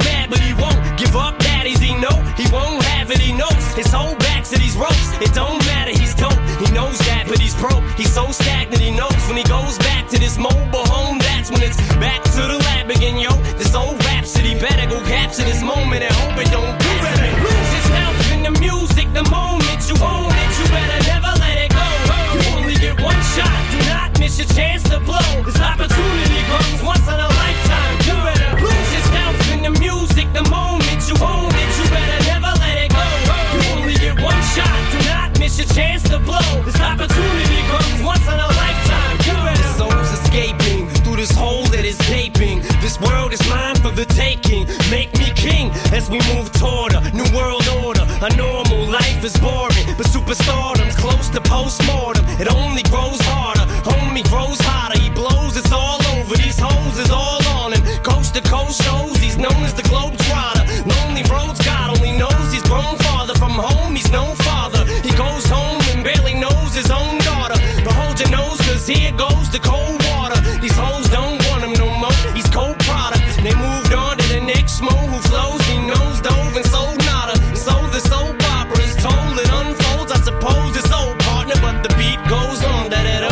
so stagnant, he knows when he goes back to this mobile home, that's when it's back to the lab again, yo. This old rhapsody better go capture this moment and hope it don't lose itself in the music. The moment you own it, you better never let it go. You only get one shot, do not miss your chance to blow. This opportunity comes once in a lifetime. You better lose yourself in the music. The moment you own it, you better never let it go. You only get one shot, do not miss your chance to blow. This opportunity comes once in a lifetime. You better. The soul's escaping through this hole that is gaping. This world is mine for the taking. Make me king as we move toward a new world order. A normal life is boring, but superstardom's close to postmortem. It only grows harder, homie grows hotter. He blows, it's all over. These hoes is all on him. Coast to coast shows, he's known as the Globetrotter. Lonely roads, God only knows he's grown farther from home. He's no father. He goes home and barely knows his own daughter. But hold your nose, cause here goes the cold water. These hoes don't want him no more. He's cold product. They moved on to the next mo who flows. He knows dove and sold nada. So the soap opera is told, it unfolds. I suppose it's old partner, but the beat goes on.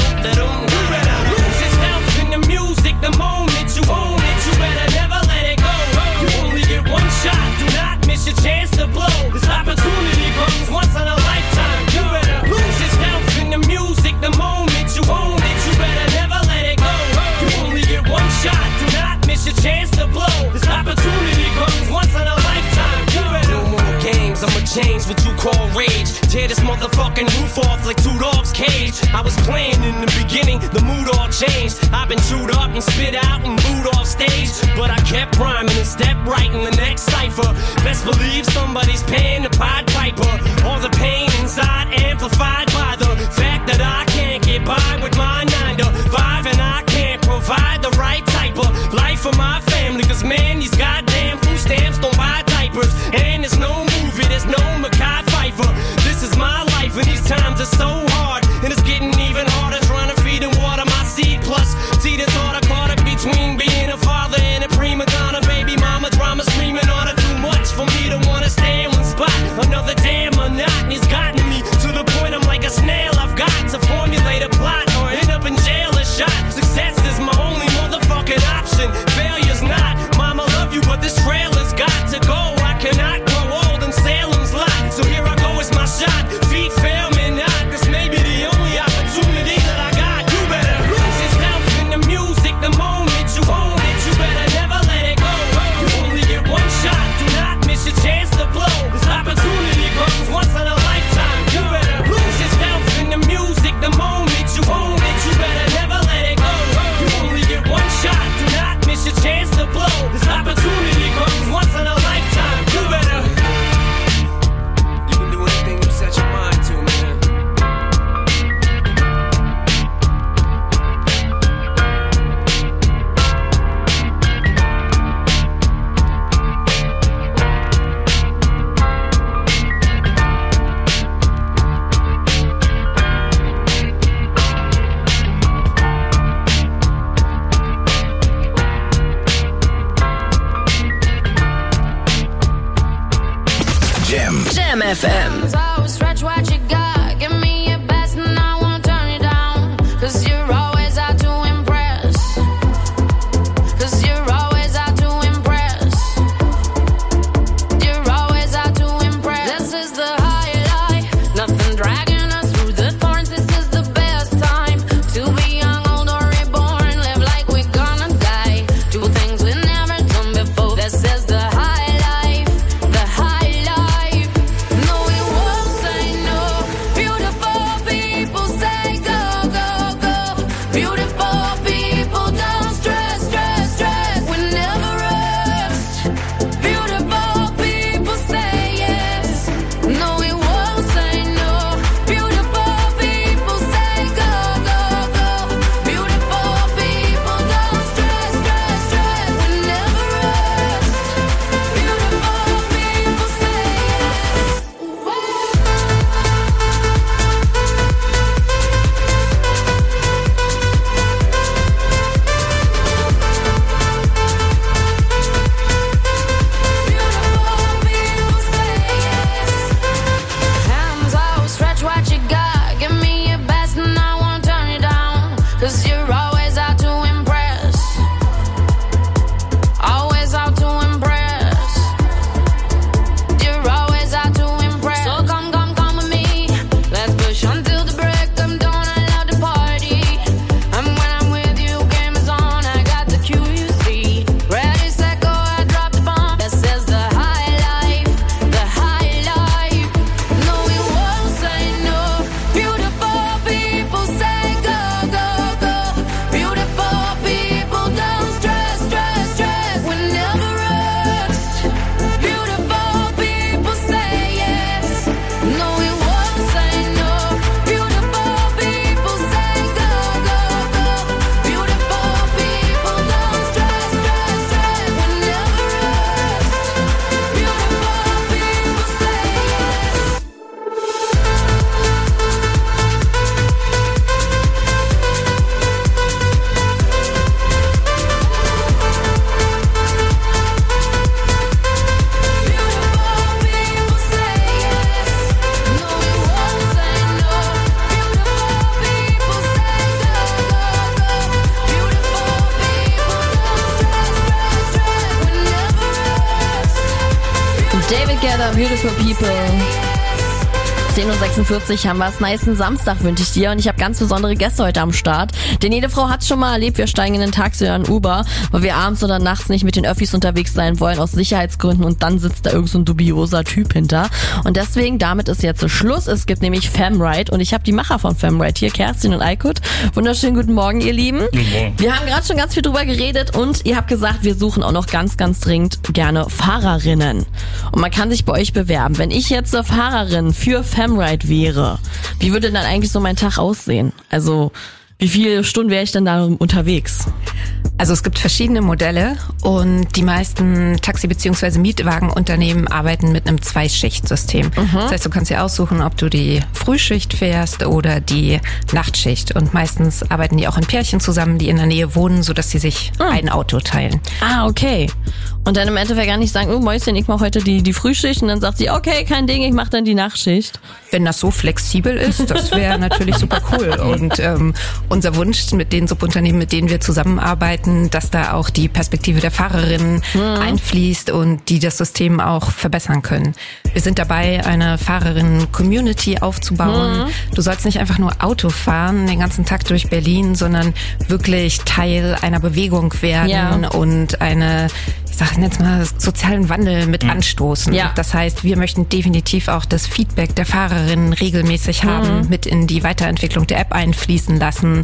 You better lose yourself in the music. The moment you own it, you better never let it go. You only get one shot, do not miss your chance to blow. This opportunity comes once in a lifetime. You better lose yourself in the music. The moment you own it, you better never let it go. You only get one shot, do not miss your chance to blow. This opportunity comes once in a lifetime. You better. No more games, I'ma change what you call rage. Tear this motherfucking roof off like two dogs' cage. I was playing in the beginning, the mood all changed. I've been chewed up and spit out and booed off stage, but I kept rhyming and stepped right in the next cipher. Best believe somebody's paying the Pied Piper. All the pain inside amplified by the fact that I can't get by with my 9 to 5, and I can't provide the right type of life for my family. Cause man, these goddamn food stamps don't buy diapers, and there's no movie, there's no Mekhi Phifer. This is my life and these times are so hard, and it's getting even harder trying to feed and water my seed. Plus, see the thought I caught up between being a father and a prima donna. Baby mama drama screaming on her too much for me to wanna stay in one spot. Another damn monotony's gotten me to the point I'm like a snail. I've got to formulate a plot or end up in jail or shot. Success is my only motherfucking option. Failure's not. Mama love you, but this trailer's got to go. I cannot grow old in Salem's lot. So here I go, it's my shot. Feet fail me not. This may be the only opportunity that I got. You better lose yourself in the music. The moment you own it, you better never let it go. You only get one shot. Do not miss your chance to blow. This opportunity comes once in a lifetime. You better lose yourself in the music. The moment you own it, you better never let it go. You only get one shot. Do not miss your chance to blow. This opportunity comes once in a lifetime. You better. You can do anything you set your mind to, man. Jam FM. So stretch what you got, give me your best and I won't turn it down. Cause you're always out to impress. Cause you're always out to impress. You're always out to impress. This is the highlight, nothing dragging us through the thorns. This is the best time to be young, old or reborn. Live like we're gonna die, do things we've never done before. This is the high life, the high life. No, we won't Beautiful People. 10.46 Uhr haben wir es. Nicen Samstag wünsche ich dir und ich habe ganz besondere Gäste heute am Start. Denn jede Frau hat es schon mal erlebt, wir steigen in ein Taxi oder ein Uber, weil wir abends oder nachts nicht mit den Öffis unterwegs sein wollen aus Sicherheitsgründen und dann sitzt da irgend so ein dubioser Typ hinter. Und deswegen, damit ist jetzt Schluss. Es gibt nämlich Femride und ich habe die Macher von Femride hier, Kerstin und Aykut. Wunderschönen guten Morgen, ihr Lieben. Guten Morgen. Wir haben gerade schon ganz viel drüber geredet und ihr habt gesagt, wir suchen auch noch ganz, ganz dringend gerne Fahrerinnen. Und man kann sich bei euch bewerben. Wenn ich jetzt eine Fahrerin für Femride wäre, wie würde dann eigentlich so mein Tag aussehen? Also wie viele Stunden wäre ich denn da unterwegs? Also es gibt verschiedene Modelle und die meisten Taxi- bzw. Mietwagenunternehmen arbeiten mit einem 2-Schicht-System. Das heißt, du kannst dir aussuchen, ob du die Frühschicht fährst oder die Nachtschicht. Und meistens arbeiten die auch in Pärchen zusammen, die in der Nähe wohnen, sodass sie sich ein Auto teilen. Ah, okay. Und dann im Endeffekt gar nicht sagen, oh Mäuschen, ich mache heute die Frühschicht und dann sagt sie, okay, kein Ding, ich mache dann die Nachtschicht. Wenn das so flexibel ist, das wäre natürlich super cool. Und unser Wunsch mit den Subunternehmen, mit denen wir zusammenarbeiten, dass da auch die Perspektive der Fahrerinnen einfließt und die das System auch verbessern können. Wir sind dabei, eine Fahrerinnen-Community aufzubauen. Du sollst nicht einfach nur Auto fahren, den ganzen Tag durch Berlin, sondern wirklich Teil einer Bewegung werden und eine, ich sag jetzt mal, sozialen Wandel mit anstoßen. Ja. Das heißt, wir möchten definitiv auch das Feedback der Fahrerinnen regelmäßig haben, mit in die Weiterentwicklung der App einfließen lassen.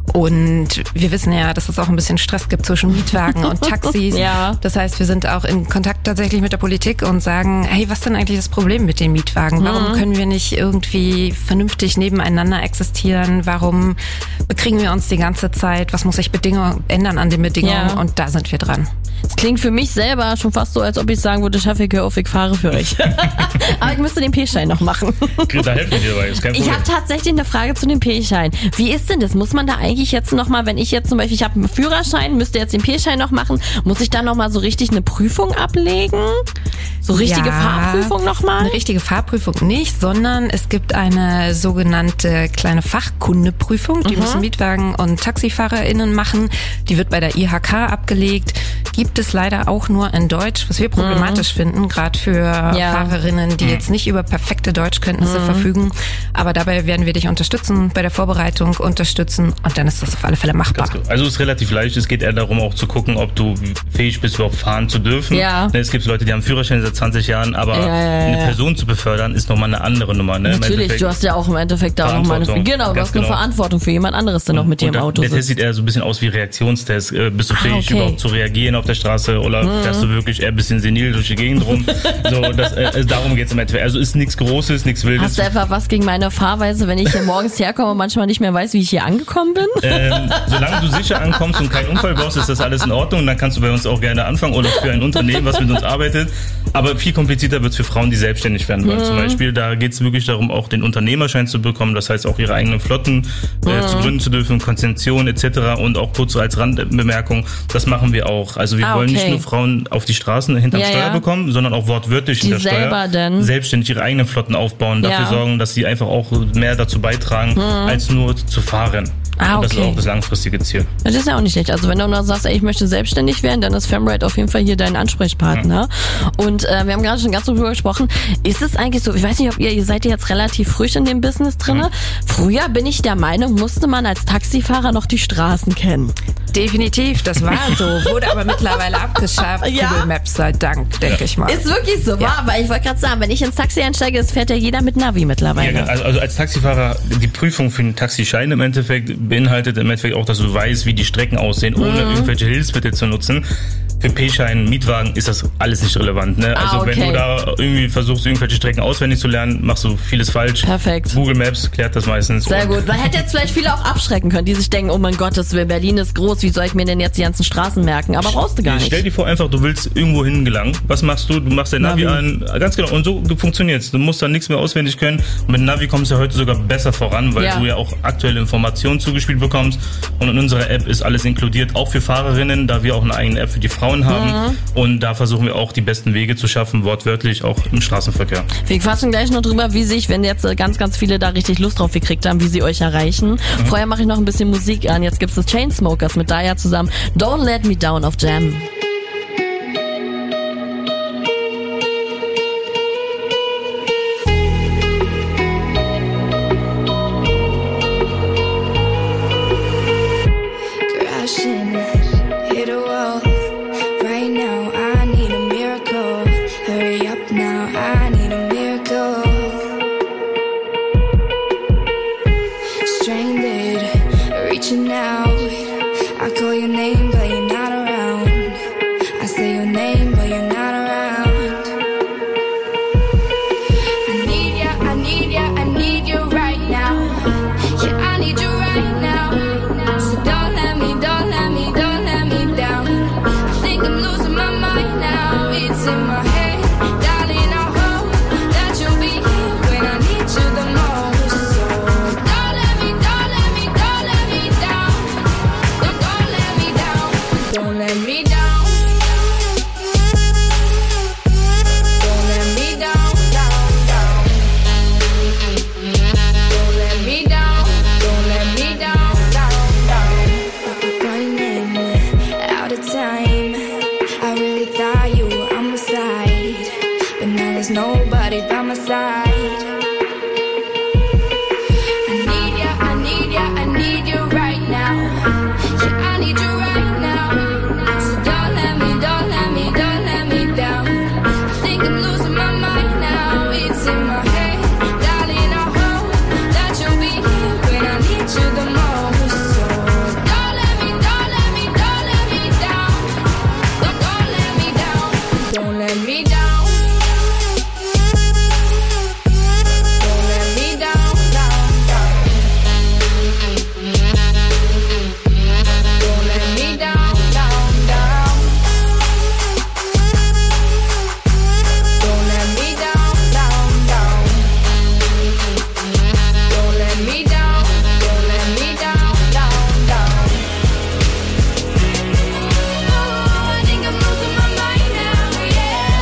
Und wir wissen ja, dass es auch ein bisschen Stress gibt zwischen Mietwagen und Taxis. Das heißt, wir sind auch in Kontakt tatsächlich mit der Politik und sagen, hey, was ist denn eigentlich das Problem mit den Mietwagen? Warum können wir nicht irgendwie vernünftig nebeneinander existieren? Warum bekriegen wir uns die ganze Zeit? Was muss sich ändern an den Bedingungen? Und da sind wir dran. Das klingt für mich selber schon fast so, als ob ich sagen würde, Chef, ich hör auf, ich fahre für euch. Aber ich müsste den P-Schein noch machen. Da helfen wir dir dabei, ist kein Problem. Ich habe tatsächlich eine Frage zu dem P-Schein. Wie ist denn das? Muss man da eigentlich jetzt nochmal, wenn ich jetzt zum Beispiel, ich habe einen Führerschein, müsste jetzt den P-Schein noch machen, muss ich dann nochmal so richtig eine Prüfung ablegen? So richtige Fahrprüfung nochmal? Eine richtige Fahrprüfung nicht, sondern es gibt eine sogenannte kleine Fachkundeprüfung, die müssen Mietwagen- und TaxifahrerInnen machen. Die wird bei der IHK abgelegt. Gibt es leider auch nur in Deutsch, was wir problematisch finden, gerade für Fahrerinnen, die jetzt nicht über perfekte Deutschkenntnisse verfügen. Aber dabei werden wir dich unterstützen, bei der Vorbereitung unterstützen und dann ist das auf alle Fälle machbar. Also es ist relativ leicht. Es geht eher darum, auch zu gucken, ob du fähig bist, überhaupt fahren zu dürfen. Es gibt Leute, die haben Führerschein seit 20 Jahren, aber eine Person zu befördern, ist nochmal eine andere Nummer. Ne? Natürlich, du hast ja auch im Endeffekt da auch nochmal du hast eine Verantwortung für jemand anderes, der noch mit dir im Auto sitzt. Der Test sieht eher so ein bisschen aus wie Reaktionstest. Bist du fähig, überhaupt zu reagieren auf der Straße oder fährst du wirklich eher ein bisschen senil durch die Gegend rum? Darum geht es im Endeffekt. Also ist nichts Großes, nichts Wildes. Hast du einfach was gegen meine Fahrweise, wenn ich hier morgens herkomme und manchmal nicht mehr weiß, wie ich hier angekommen bin? Solange du sicher ankommst und keinen Unfall baust, ist das alles in Ordnung. Und dann kannst du bei uns auch gerne anfangen oder für ein Unternehmen, was mit uns arbeitet. Aber viel komplizierter wird es für Frauen, die selbstständig werden wollen. Zum Beispiel, da geht es wirklich darum, auch den Unternehmerschein zu bekommen. Das heißt, auch ihre eigenen Flotten zu gründen zu dürfen, Konzession etc. Und auch kurz als Randbemerkung, das machen wir auch. Also wir wollen nicht nur Frauen auf die Straßen hinterm Steuer bekommen, sondern auch wortwörtlich hinter Steuer selbstständig ihre eigenen Flotten aufbauen, dafür sorgen, dass sie einfach auch mehr dazu beitragen, als nur zu fahren. Und das ist auch das langfristige Ziel. Das ist ja auch nicht schlecht. Also wenn du noch sagst, ey, ich möchte selbstständig werden, dann ist Femride auf jeden Fall hier dein Ansprechpartner. Und wir haben gerade schon ganz drüber gesprochen. Ist es eigentlich so, ich weiß nicht, ob ihr seid jetzt relativ frisch in dem Business drinne. Früher bin ich der Meinung, musste man als Taxifahrer noch die Straßen kennen. Definitiv, das war so. Wurde aber mittlerweile abgeschafft. Google Maps sei Dank, denke ich mal. Ist wirklich so, aber ich wollte gerade sagen, wenn ich ins Taxi einsteige, das fährt ja jeder mit Navi mittlerweile. Ja, also als Taxifahrer, die Prüfung für den Taxischein im Endeffekt beinhaltet im Endeffekt auch, dass du weißt, wie die Strecken aussehen, ohne irgendwelche Hilfsmittel zu nutzen. Für P-Schein, Mietwagen ist das alles nicht relevant. Ne? Also wenn du da irgendwie versuchst, irgendwelche Strecken auswendig zu lernen, machst du vieles falsch. Perfekt. Google Maps klärt das meistens. Sehr gut. Man hätte jetzt vielleicht viele auch abschrecken können, die sich denken, oh mein Gott, Berlin ist groß, wie soll ich mir denn jetzt die ganzen Straßen merken? Aber brauchst du gar nicht. Stell dir vor, einfach, du willst irgendwo hingelangen. Was machst du? Du machst dein Navi an. Ganz genau. Und so funktioniert's. Du musst dann nichts mehr auswendig können. Und mit Navi kommst du ja heute sogar besser voran, weil du ja auch aktuelle Informationen zugespielt bekommst. Und in unserer App ist alles inkludiert, auch für Fahrerinnen, da wir auch eine eigene App für die Frauen haben. Und da versuchen wir auch die besten Wege zu schaffen, wortwörtlich auch im Straßenverkehr. Wir quatschen gleich noch drüber, wie sich, wenn jetzt ganz, ganz viele da richtig Lust drauf gekriegt haben, wie sie euch erreichen. Vorher mache ich noch ein bisschen Musik an. Jetzt gibt's das Chainsmokers mit Daya zusammen. Don't Let Me Down auf Jam. me down. Don't let me down, down, down. Don't let me down, don't let me down, down, down. Running out of time. I really thought you were on my side, but now there's nobody by my side. I need ya, I need ya, I need you right now. Yeah, I need you right now. So don't let me, don't let me, don't let me down. I think I'm losing my mind now. It's in my head, darling. I hope that you'll be here when I need you the most. So don't let me, don't let me, don't let me down. Don't let me down. Don't let me down. Don't let me down, down, down. Don't let me down, down, down. Don't let me down, down, down. Don't let me down, don't let me down, down, down. Oh, I think I'm losing my mind now, yeah.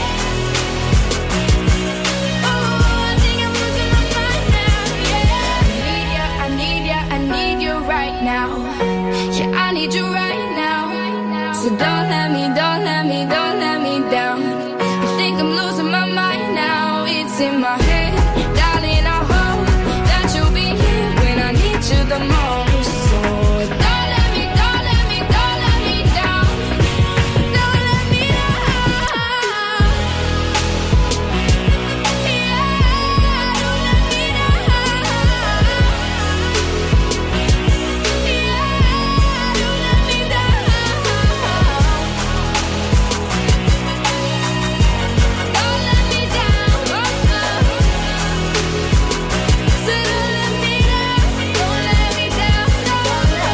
Oh, I think I'm losing my mind now, yeah. I need ya, I need you right now. Yeah, I need you right now. So don't let me, don't let me, don't let me down. I think I'm losing my mind now. It's in my head, darling. I hope that you'll be here when I need you the most. So don't let me, don't let me, don't let me down. Don't let me down. Yeah, don't let me down. Yeah, don't let me down. Don't let me down. So don't let me down. Don't let me down. Don't let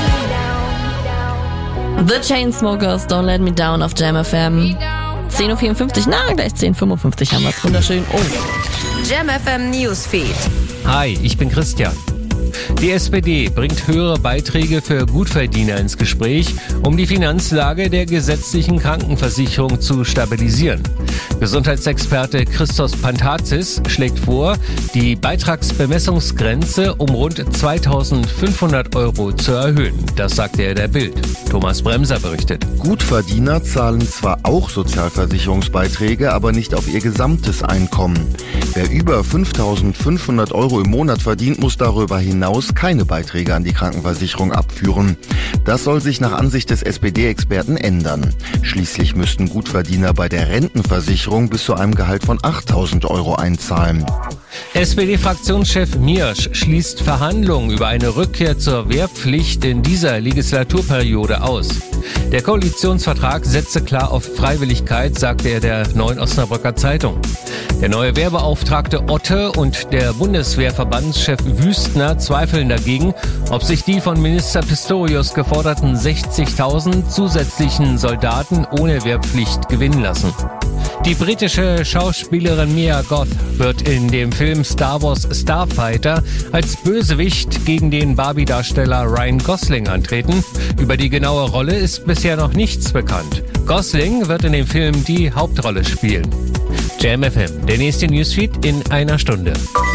me down. The Chainsmokers, Don't Let Me Down auf Jam FM. 10.54 Uhr, na, gleich 10.55 Uhr haben wir es. Wunderschön. Oh. Jam FM Newsfeed. Hi, ich bin Christian. Die SPD bringt höhere Beiträge für Gutverdiener ins Gespräch, um die Finanzlage der gesetzlichen Krankenversicherung zu stabilisieren. Gesundheitsexperte Christos Pantazis schlägt vor, die Beitragsbemessungsgrenze um rund 2.500 € zu erhöhen. Das sagte er der Bild. Thomas Bremser berichtet. Gutverdiener zahlen zwar auch Sozialversicherungsbeiträge, aber nicht auf ihr gesamtes Einkommen. Wer über 5.500 € im Monat verdient, muss darüber hinaus keine Beiträge an die Krankenversicherung abführen. Das soll sich nach Ansicht des SPD-Experten ändern. Schließlich müssten Gutverdiener bei der Rentenversicherung bis zu einem Gehalt von 8.000 € einzahlen. SPD-Fraktionschef Miersch schließt Verhandlungen über eine Rückkehr zur Wehrpflicht in dieser Legislaturperiode aus. Der Koalitionsvertrag setze klar auf Freiwilligkeit, sagte er der Neuen Osnabrücker Zeitung. Der neue Wehrbeauftragte Otte und der Bundeswehrverbandschef Wüstner zweifeln dagegen, ob sich die von Minister Pistorius geforderten 60.000 zusätzlichen Soldaten ohne Wehrpflicht gewinnen lassen. Die britische Schauspielerin Mia Goth wird in dem Film Star Wars Starfighter als Bösewicht gegen den Barbie-Darsteller Ryan Gosling antreten. Über die genaue Rolle ist bisher noch nichts bekannt. Gosling wird in dem Film die Hauptrolle spielen. Jam FM, der nächste Newsfeed in einer Stunde.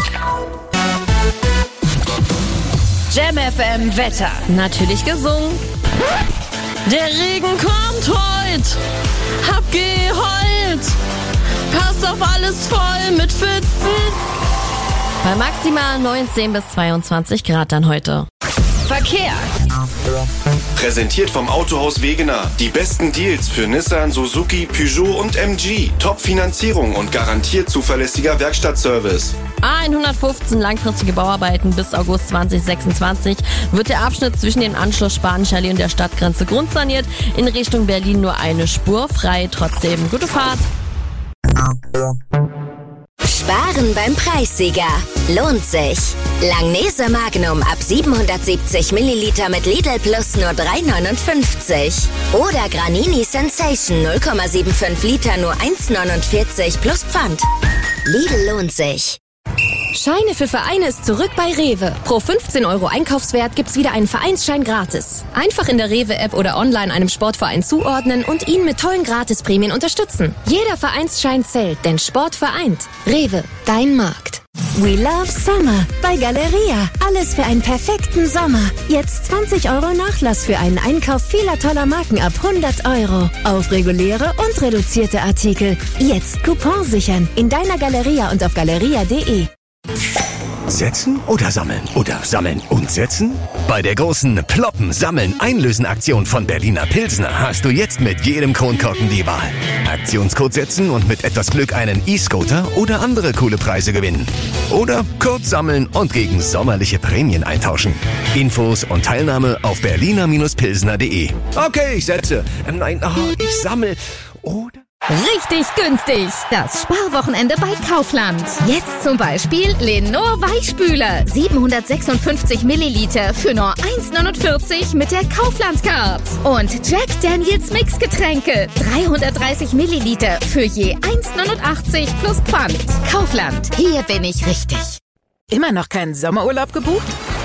Jam FM Wetter. Natürlich gesungen. Der Regen kommt heute. Hab geheult. Passt auf alles voll mit Pfützen. Bei maximal 19 bis 22 Grad dann heute. Verkehr. Präsentiert vom Autohaus Wegener. Die besten Deals für Nissan, Suzuki, Peugeot und MG. Top-Finanzierung und garantiert zuverlässiger Werkstattservice. A115 langfristige Bauarbeiten bis August 2026 wird der Abschnitt zwischen dem Anschluss Spanenallee und der Stadtgrenze grundsaniert. In Richtung Berlin nur eine Spur frei. Trotzdem gute Fahrt. Sparen beim Preissieger. Lohnt sich. Langnese Magnum ab 770 Milliliter mit Lidl Plus nur 3,59. Oder Granini Sensation 0,75 Liter nur 1,49 plus Pfand. Lidl lohnt sich. Scheine für Vereine ist zurück bei Rewe. Pro 15 € Einkaufswert gibt's wieder einen Vereinsschein gratis. Einfach in der Rewe-App oder online einem Sportverein zuordnen und ihn mit tollen Gratisprämien unterstützen. Jeder Vereinsschein zählt, denn Sport vereint. Rewe, dein Markt. We love summer bei Galeria. Alles für einen perfekten Sommer. Jetzt 20 € Nachlass für einen Einkauf vieler toller Marken ab 100 € auf reguläre und reduzierte Artikel. Jetzt Coupon sichern in deiner Galeria und auf galeria.de. Setzen oder sammeln? Oder sammeln und setzen? Bei der großen Ploppen-Sammeln-Einlösen-Aktion von Berliner Pilsner hast du jetzt mit jedem Kronkorken die Wahl. Aktionscode setzen und mit etwas Glück einen E-Scooter oder andere coole Preise gewinnen. Oder Code sammeln und gegen sommerliche Prämien eintauschen. Infos und Teilnahme auf berliner-pilsner.de. Okay, ich setze. Nein, ich sammle. Oder... Richtig günstig. Das Sparwochenende bei Kaufland. Jetzt zum Beispiel Lenor Weichspüler. 756 Milliliter für nur 1,49 mit der Kaufland-Card. Und Jack Daniels Mixgetränke. 330 Milliliter für je 1,89 plus Pfand. Kaufland. Hier bin ich richtig. Immer noch keinen Sommerurlaub gebucht?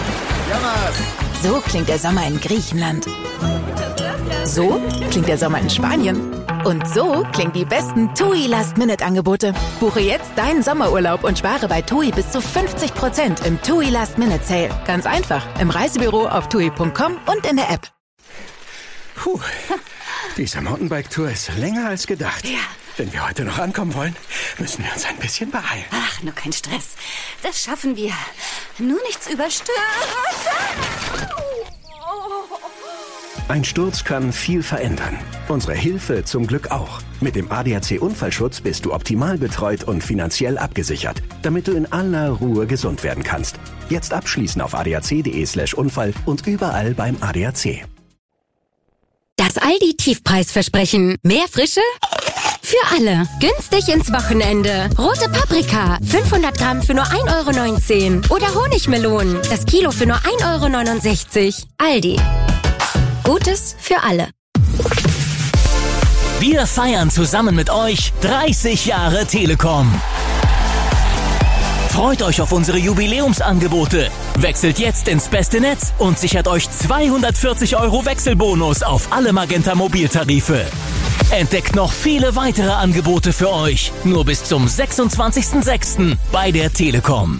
So klingt der Sommer in Griechenland. So klingt der Sommer in Spanien. Und so klingen die besten TUI Last-Minute-Angebote. Buche jetzt deinen Sommerurlaub und spare bei TUI bis zu 50% im TUI Last-Minute-Sale. Ganz einfach, im Reisebüro auf TUI.com und in der App. Puh, diese Mountainbike-Tour ist länger als gedacht. Ja. Wenn wir heute noch ankommen wollen, müssen wir uns ein bisschen beeilen. Ach, nur kein Stress. Das schaffen wir. Nur nichts überstürzen. Ein Sturz kann viel verändern. Unsere Hilfe zum Glück auch. Mit dem ADAC Unfallschutz bist du optimal betreut und finanziell abgesichert, damit du in aller Ruhe gesund werden kannst. Jetzt abschließen auf adac.de/Unfall und überall beim ADAC. Das Aldi-Tiefpreisversprechen. Mehr Frische? Für alle. Günstig ins Wochenende. Rote Paprika. 500 Gramm für nur 1,19 €. Oder Honigmelonen. Das Kilo für nur 1,69 €. Aldi. Gutes für alle. Wir feiern zusammen mit euch 30 Jahre Telekom. Freut euch auf unsere Jubiläumsangebote. Wechselt jetzt ins beste Netz und sichert euch 240 € Wechselbonus auf alle Magenta Mobiltarife. Entdeckt noch viele weitere Angebote für euch. Nur bis zum 26.06. bei der Telekom.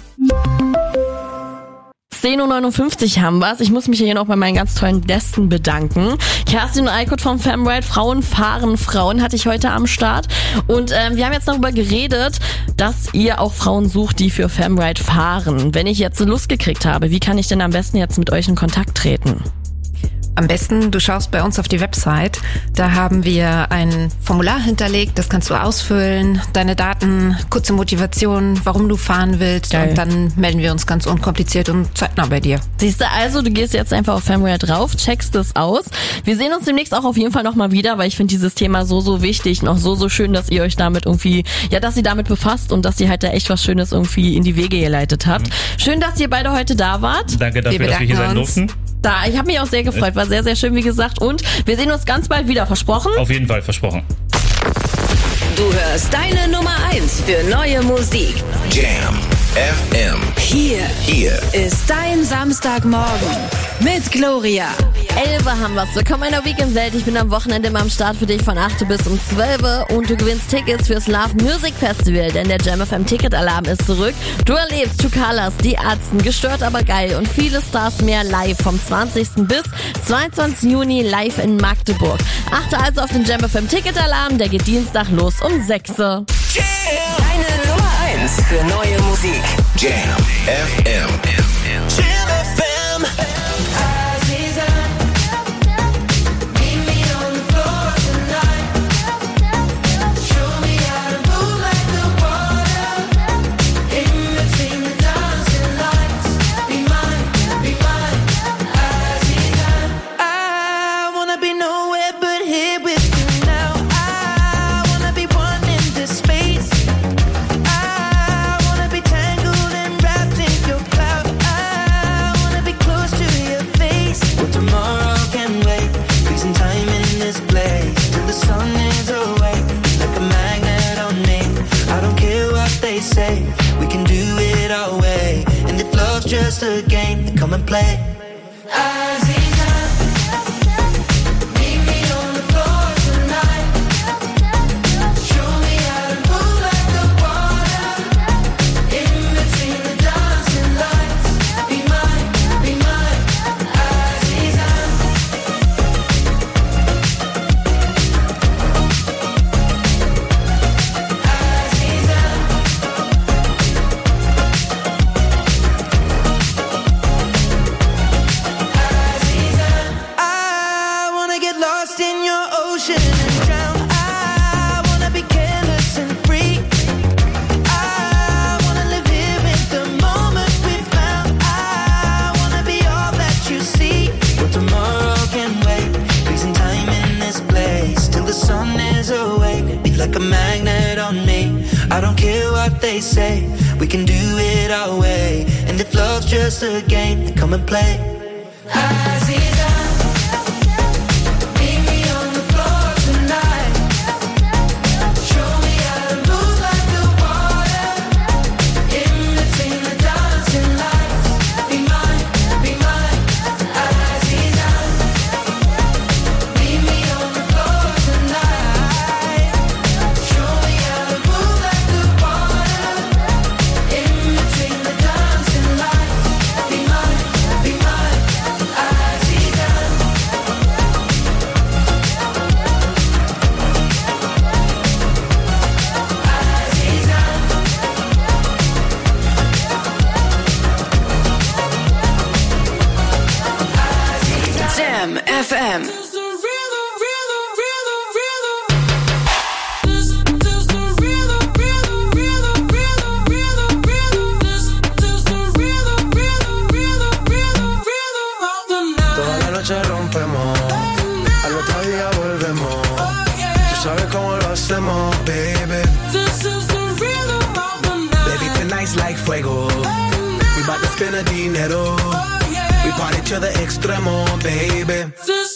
10:59 Uhr haben wir's. Ich muss mich hier noch bei meinen ganz tollen Gästen bedanken. Kerstin und Aykut vom Femride, Frauen fahren Frauen, hatte ich heute am Start. Und wir haben jetzt darüber geredet, dass ihr auch Frauen sucht, die für Femride fahren. Wenn ich jetzt Lust gekriegt habe, wie kann ich denn am besten jetzt mit euch in Kontakt treten? Am besten, du schaust bei uns auf die Website. Da haben wir ein Formular hinterlegt, das kannst du ausfüllen. Deine Daten, kurze Motivation, warum du fahren willst. Geil. Und dann melden wir uns ganz unkompliziert und zeitnah bei dir. Siehst du also, du gehst jetzt einfach auf Femride drauf, checkst es aus. Wir sehen uns demnächst auch auf jeden Fall nochmal wieder, weil ich finde dieses Thema so wichtig. Noch so schön, dass ihr euch damit irgendwie, ja, dass ihr damit befasst und dass ihr halt da echt was Schönes irgendwie in die Wege geleitet habt. Schön, dass ihr beide heute da wart. Danke dafür, dass wir hier sein durften. Ich habe mich auch sehr gefreut, war sehr, sehr schön, wie gesagt. Und wir sehen uns ganz bald wieder, versprochen? Auf jeden Fall, versprochen. Du hörst deine Nummer 1 für neue Musik. Jam FM. Hier ist dein Samstagmorgen mit Gloria. 11 haben wir's. Willkommen in der Weekend-Welt. Ich bin am Wochenende immer am Start für dich von 8 bis um 12 und du gewinnst Tickets fürs Love Music Festival, denn der Jam FM Ticket-Alarm ist zurück. Du erlebst True Colors, Die Ärzten, Gestört aber geil und viele Stars mehr live vom 20. bis 22. Juni live in Magdeburg. Achte also auf den Jam FM Ticket-Alarm, der geht Dienstag los um 6. Deine Nummer 1 für neue Musik. Jam FM. Jam FM. We can do it our way. just a game, come and play. Like a magnet on me. I don't care what they say, we can do it our way. And if love's just a game, then come and play. FM. Toda la noche rompemos, al otro día volvemos. Tú sabes cómo lo hacemos, baby. Baby, tonight's like fuego. We bout to spend a dinero. We party to the extremo, baby.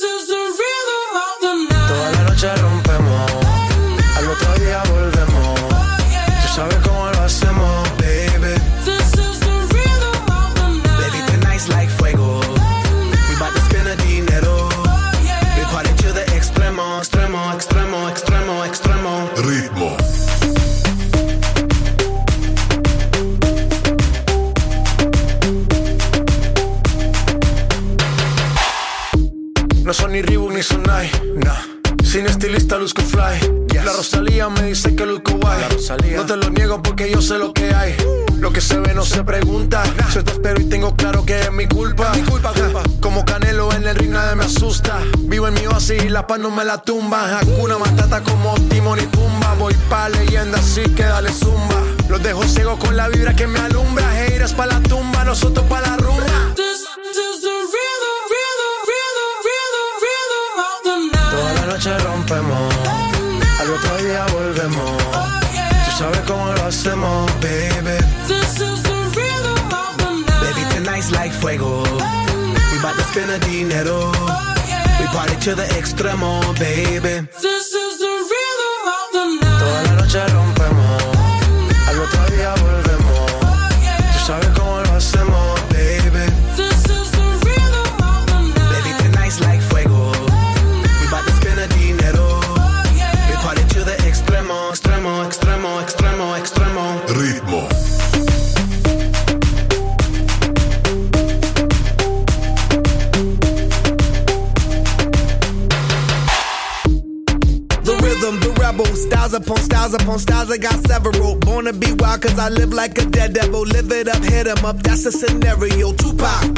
Toda la noche rompemos, al otro día volvemos. Tú sabes cómo lo hacemos, baby. Baby, tonight's like fuego. We bout to spend a dinero. We party to the extremo, extremo, extremo, extremo, extremo. Ritmo. No son ni Reebok ni Sonai, nah. Sin estilista luzco fly, yes. La Rosalía me dice que luzco guay. No te lo niego porque yo sé lo que hay. Lo que se ve no se pregunta. Yo te espero y tengo claro que es mi culpa. Como Canelo en el ring nadie me asusta. Vivo en mi oasis y la paz no me la tumba. Hakuna Matata como Timon y Pumba. Voy pa' leyenda así que dale zumba. Los dejo ciego con la vibra que me alumbra. Haters pa' la tumba, nosotros pa' la rumba. Toda la noche rompemos, al otro día volvemos. Tú sabes cómo lo hacemos, baby. Baby, tonight's like fuego. We bout to spend a dinero. We party to the extremo, baby. Toda la noche rompemos, al otro día volvemos. Tú sabes cómo lo hacemos, baby. Baby, tonight's like fuego. Extremo, extremo, extremo, extremo. Ritmo. The rhythm, the rebel. Styles upon styles upon styles, I got several. Born to be wild cause I live like a dead devil. Live it up, hit 'em up, that's the scenario. Tupac,